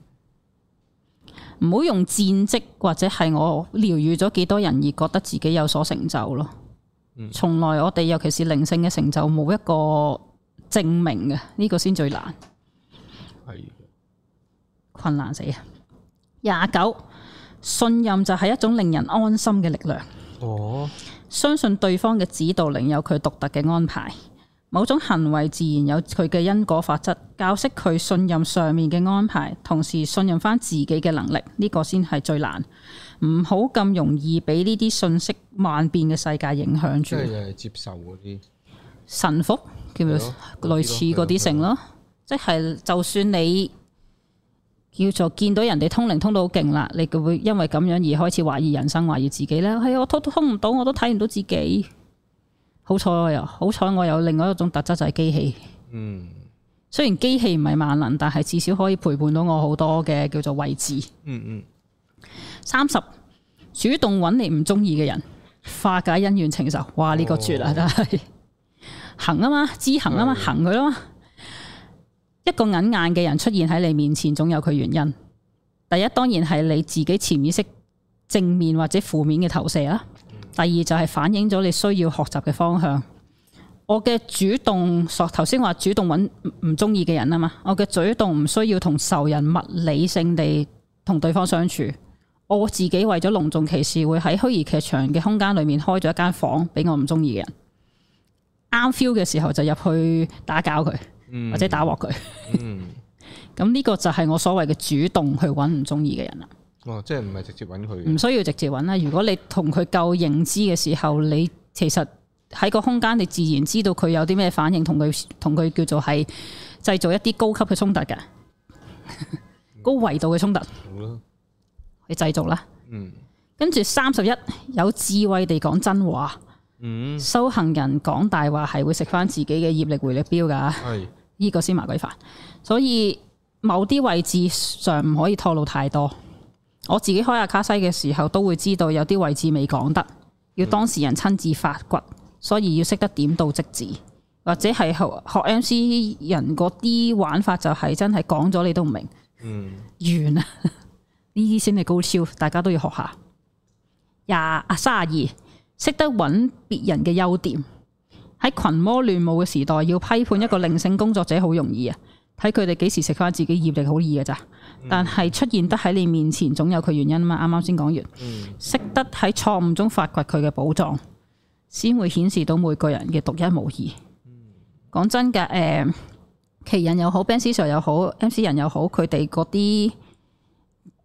唔好用戰績或者係我療癒咗幾多人而覺得自己有所成就咯。從來我哋尤其是靈性嘅成就冇一個證明嘅，呢個先最難。係困難死啊！廿九，信任就係一種令人安心嘅力量。哦，相信對方嘅指導靈有佢獨特嘅安排。某種行為自然有佢嘅因果法則，教識佢信任上面嘅安排，同時信任翻自己嘅能力，呢個先係最難。唔好咁容易俾呢啲信息萬變嘅世界影響住。即係接受嗰啲臣服，叫做類似嗰啲成咯。即係就算你叫做見到人哋通靈通到好勁啦，你會因為咁樣而開始懷疑人生、懷疑自己咧。係、哎、我通都通唔到，我都睇唔到自己。好彩我有，好彩我有另外一種特質就係機器。嗯，雖然機器唔係萬能，但係至少可以陪伴到我好多嘅叫做位置。嗯嗯。三十，主動揾你唔中意嘅人，化解恩怨情仇。哇！呢、這個絕啊，真係行啊嘛，知行啊嘛，行佢啦嘛。一個硬硬嘅人出現喺你面前，總有佢原因。第一，當然係你自己潛意識正面或者負面嘅投射啦。第二就係反映咗你需要學習嘅方向。我嘅主動，頭先話主動揾唔中意嘅人啊嘛，我嘅主動唔需要同仇人物理性地同對方相處。我自己為咗隆重其事，會喺虛擬劇場嘅空間裏面開咗一間房俾我唔中意嘅人。啱 feel 嘅時候就入去打攪佢，嗯、或者打鑊佢。咁呢、嗯、個就係我所謂嘅主動去揾唔中意嘅人啦。哦，即係唔係直接揾佢？唔需要直接揾啦。如果你同佢夠認知嘅時候，你其實喺個空間，你自然知道佢有啲咩反應，同佢同佢叫做係製造一啲高級嘅衝突嘅，高維度嘅衝突。好啦，去製造啦。嗯。跟住三十一，有智慧地講真話。嗯。修行人講大話係會食翻自己嘅業力回力鏢噶。係。呢個先麻鬼煩，所以某啲位置上唔可以透露太多。我自己開阿卡西嘅時候，都會知道有啲位置未講得，要當事人親自發掘，所以要識得點到即止，或者係學學 M C 人嗰啲玩法，就係真係講咗你都唔明，嗯，完啊！呢啲先係高超，大家都要學下。廿啊三十二，識得揾別人嘅優點。喺群魔亂舞嘅時代，要批判一個靈性工作者好容易啊！睇佢哋幾時食翻自己業力好易嘅咋。但係出現得喺你面前，總有佢原因啊嘛！啱啱先講完，識、嗯、得喺錯誤中發掘佢嘅寶藏，先會顯示到每個人嘅獨一無二。講、嗯、真嘅，誒、呃，奇人又好 Ben Sir 又好，M C 人又好，佢哋嗰啲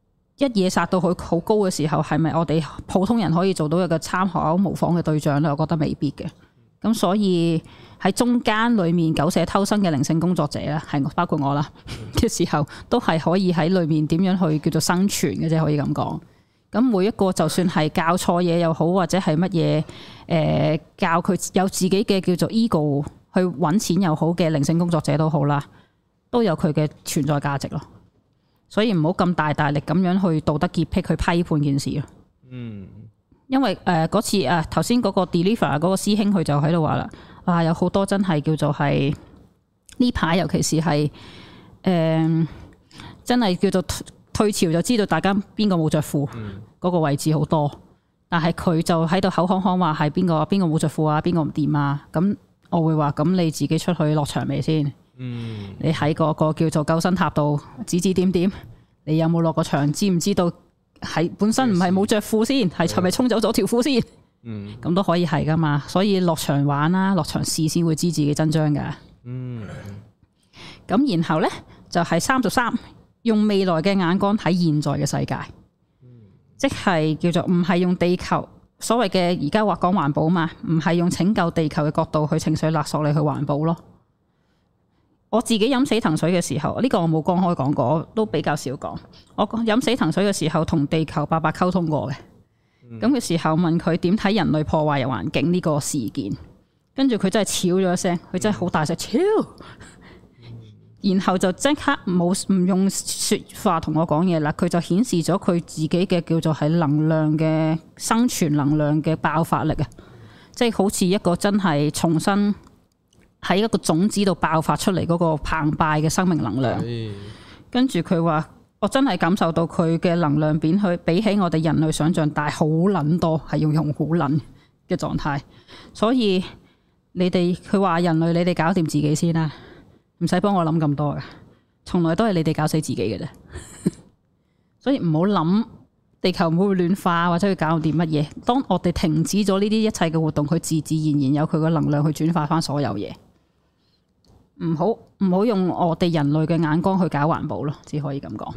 一嘢殺到佢好高嘅時候，係咪我哋普通人可以做到一個參考模仿嘅對象咧？我覺得未必嘅。咁所以喺中間裏面苟且偷生嘅靈性工作者咧，係包括我啦嘅時候，都係可以喺裏面點樣去叫做生存嘅啫，可以咁講。咁每一個就算係教錯嘢又好，或者係乜嘢誒教佢有自己嘅叫做 ego 去揾錢又好嘅靈性工作者都好啦，都有佢嘅存在價值咯。所以唔好咁大大力咁樣去道德潔癖去批判件事咯。 嗯， 因為誒嗰、呃、次誒頭先嗰個 deliver 嗰個師兄佢就喺度話啦，啊有好多真係叫做係呢排，尤其是係誒、呃、真係叫做退潮就知道大家邊個冇着褲嗰個位置好多，但係佢就喺度口康康話係邊個邊個冇着褲啊，邊個唔掂啊，咁我會話咁你自己出去落場未先？嗯，你喺嗰個叫做救生塔度指指點點，你有冇落過場？知唔知道係本身唔係冇着褲先，係係咪沖走咗條褲先？嗯，咁都可以係噶嘛，所以落場玩啦，落場試先會知自己真章噶。嗯，咁然後呢，就係三十三，用未來嘅眼光睇現在嘅世界，嗯、即係叫做唔係用地球所謂嘅而家話講環保嘛，唔係用拯救地球嘅角度去情緒勒索你去環保咯。我自己飲死藤水嘅時候，呢、這個我冇公開講過，都比較少講。我飲死藤水嘅時候，同地球伯伯溝通過嘅。咁嘅、嗯、時候問佢點睇人類破壞環境呢個事件，跟住佢真係超咗一聲，佢真係好大聲超，然後就即刻冇唔用說話同我講嘢啦。佢就顯示咗佢自己嘅叫做係能量嘅生存能量嘅爆發力啊！即係好似一個真係重新喺一個種子度爆發出嚟嗰個澎湃嘅生命能量，跟住佢話我真係感受到佢嘅能量變去比起我哋人類想象大好撚多，係要用好撚嘅狀態。所以你哋佢話人類你哋搞掂自己先啦，唔使幫我諗咁多嘅，從來都係你哋搞死自己嘅啫。所以唔好諗地球唔會暖化或者去搞掂乜嘢。當我哋停止咗呢啲一切嘅活動，佢自自然然有佢個能量去轉化翻所有嘢。唔好唔好用我哋人類嘅眼光去搞環保咯，只可以咁講。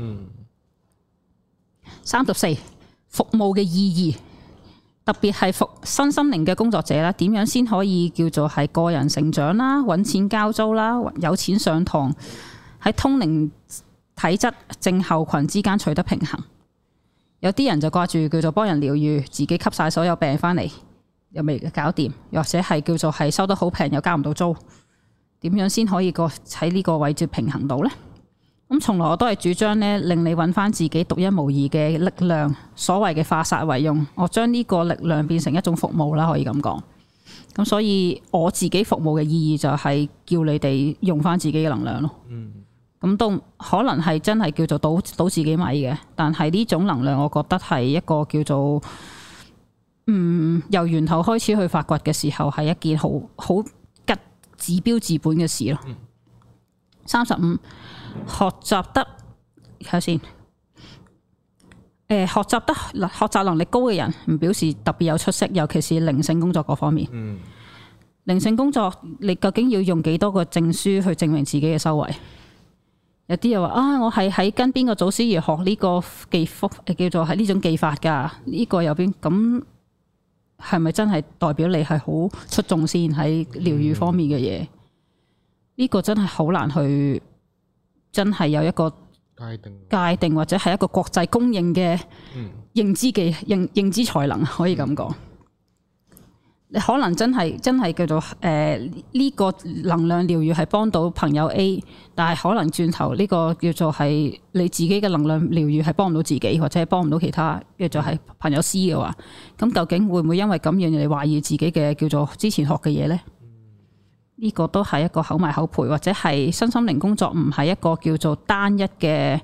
三十四，服務嘅意義，特別係服身心靈嘅工作者啦，點樣先可以叫做係個人成長啦、揾錢交租啦、有錢上堂，喺通靈體質症候群之間取得平衡。有啲人就掛住叫做幫人療癒，自己吸晒所有病翻嚟，又未搞掂，又或者係叫做係收得好平又交唔到租。點樣先可以個喺呢個位置平衡到呢？咁從來我都係主張呢，令你揾翻自己獨一無二嘅力量，所謂嘅化煞為用，我將呢個力量變成一種服務啦，可以咁講。咁所以我自己服務嘅意義就係叫你哋用翻自己嘅能量咯。咁都可能係真係叫做倒倒自己米嘅，但係呢種能量我覺得係一個叫做嗯由源頭開始去發掘嘅時候，係一件好好治標治本嘅事咯。三十五，學習得睇下先。誒、呃，學習得學習能力高嘅人，唔表示特別有出息，尤其是靈性工作嗰方面。嗯。靈性工作，你究竟要用幾多個證書去證明自己嘅修為？有啲又話啊，我係喺跟邊個祖師爺學呢個技福，叫做係呢種技法噶？呢、這個有邊咁？係咪真係代表你係好出眾先喺療癒方面嘅嘢？呢、嗯、個真係好難去，真係有一個界定界定或者係一個國際公認嘅認知技認認知才能，可以咁講。你、嗯、可能真係真係叫做誒呢、呃這個能量療癒係幫到朋友 A， 但係可能轉頭呢個叫做係你自己嘅能量療癒係幫唔到自己，或者係幫唔到其他叫做係朋友 C 嘅話，咁究竟會唔會因為咁樣嚟懷疑自己嘅叫做之前學嘅嘢呢？呢、這個都係一個口埋口賠，或者係身心靈工作唔係一個叫做單一嘅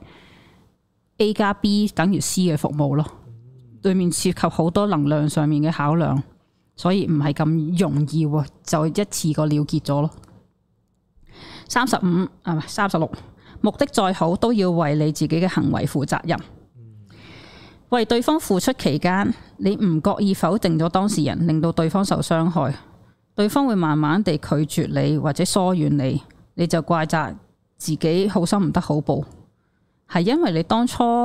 A 加 B 等於 C 嘅服務咯，對面涉及好多能量上面嘅考量。所以唔係咁容易喎，就一次過了結咗咯。三十五啊，唔係三十六，目的再好都要為你自己嘅行為負責任。為對方付出期間，你唔覺意否定咗當事人，令到對方受傷害，對方會慢慢地拒絕你或者疏遠你，你就怪責自己好心唔得好報，係因為你當初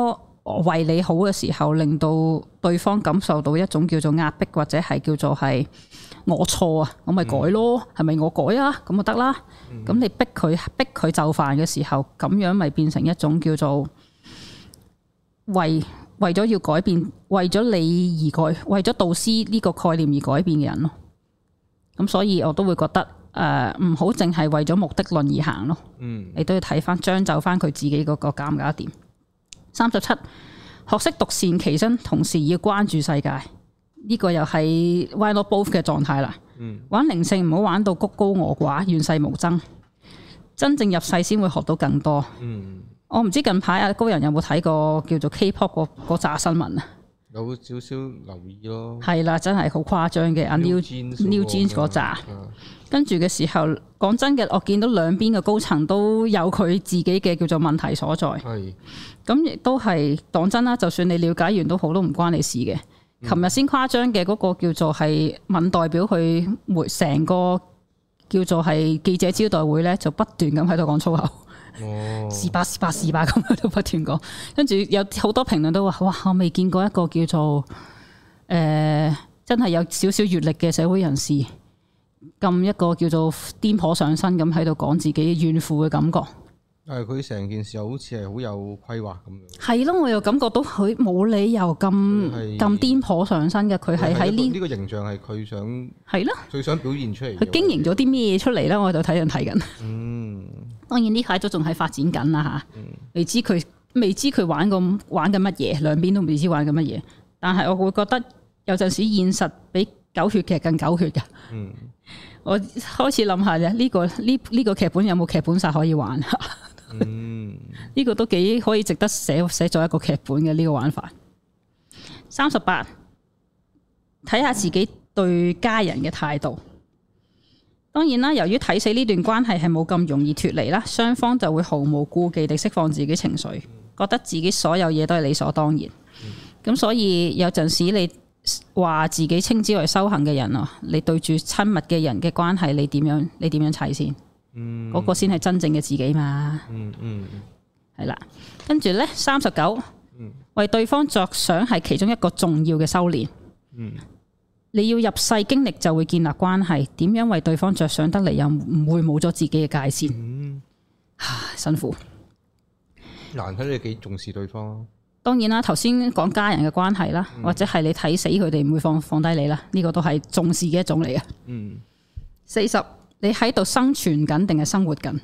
為你好嘅時候，令到對方感受到一種叫做壓迫，或者係叫做係我錯啊，我咪改咯，係咪、嗯、我改啊？咁就得啦。咁、嗯、你逼佢逼佢就範嘅時候，咁樣咪變成一種叫做為為咗要改變，為咗你而改，為咗導師呢個概念而改變嘅人咯。咁所以我都會覺得誒唔好淨係為咗目的論而行咯。嗯，你都要睇翻將就翻佢自己嗰個搞唔搞得掂。三十七，學識獨善其身，同時要關注世界，呢、這個又係 why not both 嘅狀態啦。嗯、玩靈性唔好玩到谷高我寡，怨世無爭，真正入世先會學到更多。嗯、我唔知近排阿高人有冇睇過叫做 K-pop 嗰嗰紮新聞啊？有少少留意咯。 係啦，真係好誇張嘅。阿 New New Jeans 嗰紮，跟住嘅時候，講真嘅，我見到兩邊嘅高層都有佢自己嘅叫做問題所在。係。咁亦都係講真啦，就算你了解完都好，都唔關你事嘅。琴日先誇張嘅嗰個叫做係敏代表佢每成個叫做係記者招待會咧，就不斷咁喺度講粗口，是吧是吧是吧咁喺度不斷講。跟住有好多評論都話：哇，我未見過一個叫做誒、呃、真係有少少閲歷嘅社會人士咁一個叫做癲婆上身咁喺度講自己怨婦嘅感覺。 但係佢成件事又好似係好有規劃咁樣。係咯，我又感覺到佢冇理由咁咁癲婆上身嘅。佢係喺呢呢個形象係佢想係咯， 最想表現出嚟。 佢經營咗啲咩嘢出嚟咧？我就睇人睇緊。嗯，當然呢排都仲喺發展緊啦嚇。嗯、未知佢未知佢玩個玩緊乜嘢，兩邊都未知玩緊乜嘢。但係我會覺得有陣時現實比狗血劇更狗血㗎。嗯，我開始諗下啫，呢、這個呢呢、這個劇本有冇劇本殺可以玩？嗯，呢個都幾可以值得寫寫咗一個劇本嘅呢個玩法。三十八，睇下自己對家人嘅態度。當然啦，由於睇死呢段關係係冇咁容易脫離啦，雙方就會毫無顧忌地釋放自己情緒，覺得自己所有嘢都係理所當然。咁所以有陣時你話自己稱之為修行嘅人啊，你對住親密嘅人嘅關係，你點樣你點樣睇先？嗯，嗰個先係真正嘅自己嘛。嗯嗯，係啦。跟住咧，三十九，為對方着想係其中一個重要嘅修煉。嗯，你要入世經歷就會建立關係，點樣為對方着想得嚟又唔會冇咗自己嘅界線。嗯，唉，辛苦。 難睇你幾重視對方。 當然啦，頭先講家人嘅關係啦，嗯、或者係你睇死佢哋唔會放放低你啦，呢、這個都係重視嘅一種嚟嘅。嗯，四十。你喺度生存緊定係生活緊？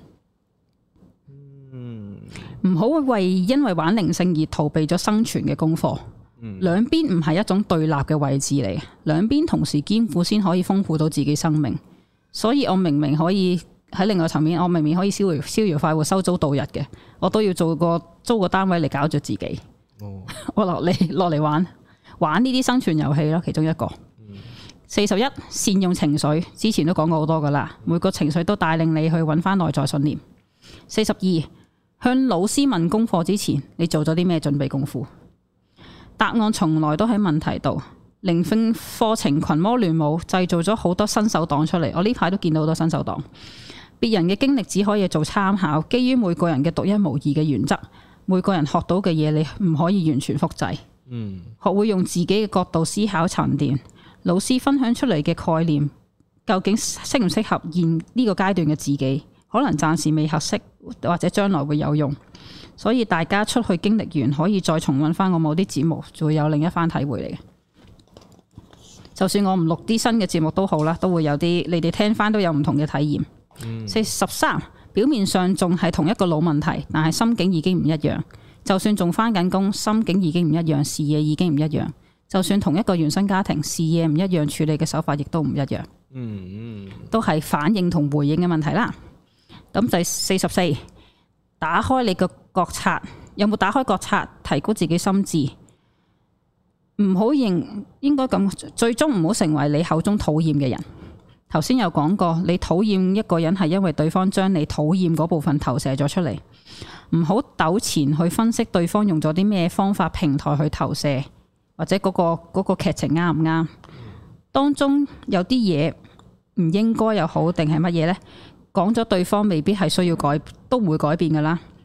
嗯，唔好為因為玩靈性而逃避咗生存嘅功課。嗯，兩邊唔係一種對立嘅位置嚟，兩邊同時兼顧先可以豐富到自己生命。所以我明明可以喺另外層面，我明明可以逍遙逍遙快活收租度日嘅，我都要做個租個單位嚟搞着自己。哦，我落嚟落嚟玩玩呢啲生存遊戲咯，其中一個。四十一，善用情緒，之前都講過好多噶啦，每個情緒都帶領你去揾翻內在信念。四十二，向老師問功課之前，你做咗啲咩準備功夫？答案從來都喺問題度。靈性課程群魔亂舞，製造咗好多新手黨出嚟。我呢排都見到好多新手黨。別人嘅經歷只可以做參考，基於每個人嘅獨一無二嘅原則，每個人學到嘅嘢你唔可以完全複製。嗯，學會用自己嘅角度思考沉澱。老師分享出嚟嘅概念，究竟適唔適合現呢個階段嘅自己？可能暫時未合適，或者將來會有用。所以大家出去經歷完，可以再重溫翻我某啲節目，就會有另一番體會嚟嘅。就算我唔錄啲新嘅節目都好啦，都會有啲你哋聽翻都有唔同嘅體驗。四十三，表面上仲係同一個老問題，但係心境已經唔一樣。就算仲翻緊工，心境已經唔一樣，視野已經唔一樣。就算同一個原生家庭，視野唔一樣，處理嘅手法亦都唔一樣。嗯嗯，都係反應同回應嘅問題啦。咁第四十四，打開你個覺察，有冇打開覺察，提高自己心智？唔好認，應該咁，最終唔好成為你口中討厭嘅人。頭先有講過，你討厭一個人係因為對方將你討厭嗰部分投射咗出嚟。唔好糾纏去分析對方用咗啲咩方法平台去投射。或者嗰、嗰個嗰個劇情啱唔啱？當中有啲嘢唔應該又好定係乜嘢呢？講咗對方未必係需要改，都唔會改變噶啦。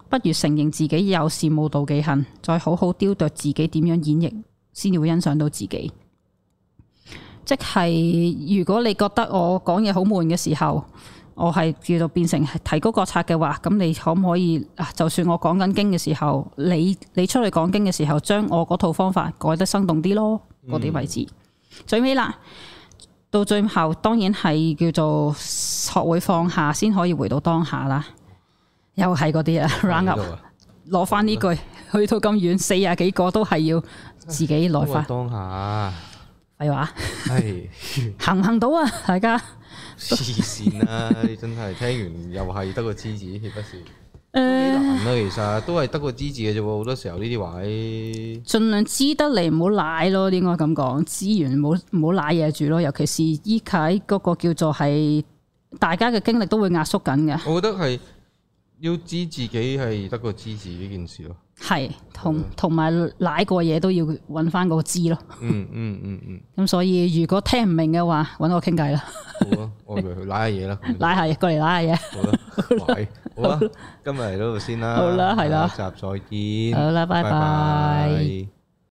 不如承認自己有羨慕妒忌恨，再好好雕琢自己點樣演繹，先至會欣賞到自己。即係如果你覺得我講嘢好悶嘅時候，我係叫做變成提高覺察嘅話，咁你可唔可以啊？就算我講緊經嘅時候，你你出去講經嘅時候，將我嗰套方法改得生動啲咯，嗰啲位置。嗯、最尾啦，到最後當然係叫做學會放下，先可以回到當下啦。又係嗰啲啊 round up，攞翻呢句，去到咁遠，四廿幾個都係要自己來翻當下。 廢話， 係行唔行到啊？大家黐線啦！你真係聽完又係得個知字，豈不是？誒，難啊！其實都係得個知字嘅啫喎，好多時候呢啲位， 盡量知得嚟唔好賴咯，應該咁講，資源唔好唔好賴嘢住咯，尤其是依喺嗰個叫做係大家嘅經歷都會壓縮緊嘅。 我覺得係要知自己係得個知字呢件事咯。係， 同同埋舐過嘢都要揾翻個知咯。 嗯嗯嗯嗯。 咁所以如果聽唔明嘅話，揾我傾偈啦。 好啊，我哋去舐下嘢啦。 舐下嘢，過嚟舐下嘢。 好啦，喂，好啊，今日嚟到度先啦。 好啦，係啦。 下集再見。 好啦，拜拜。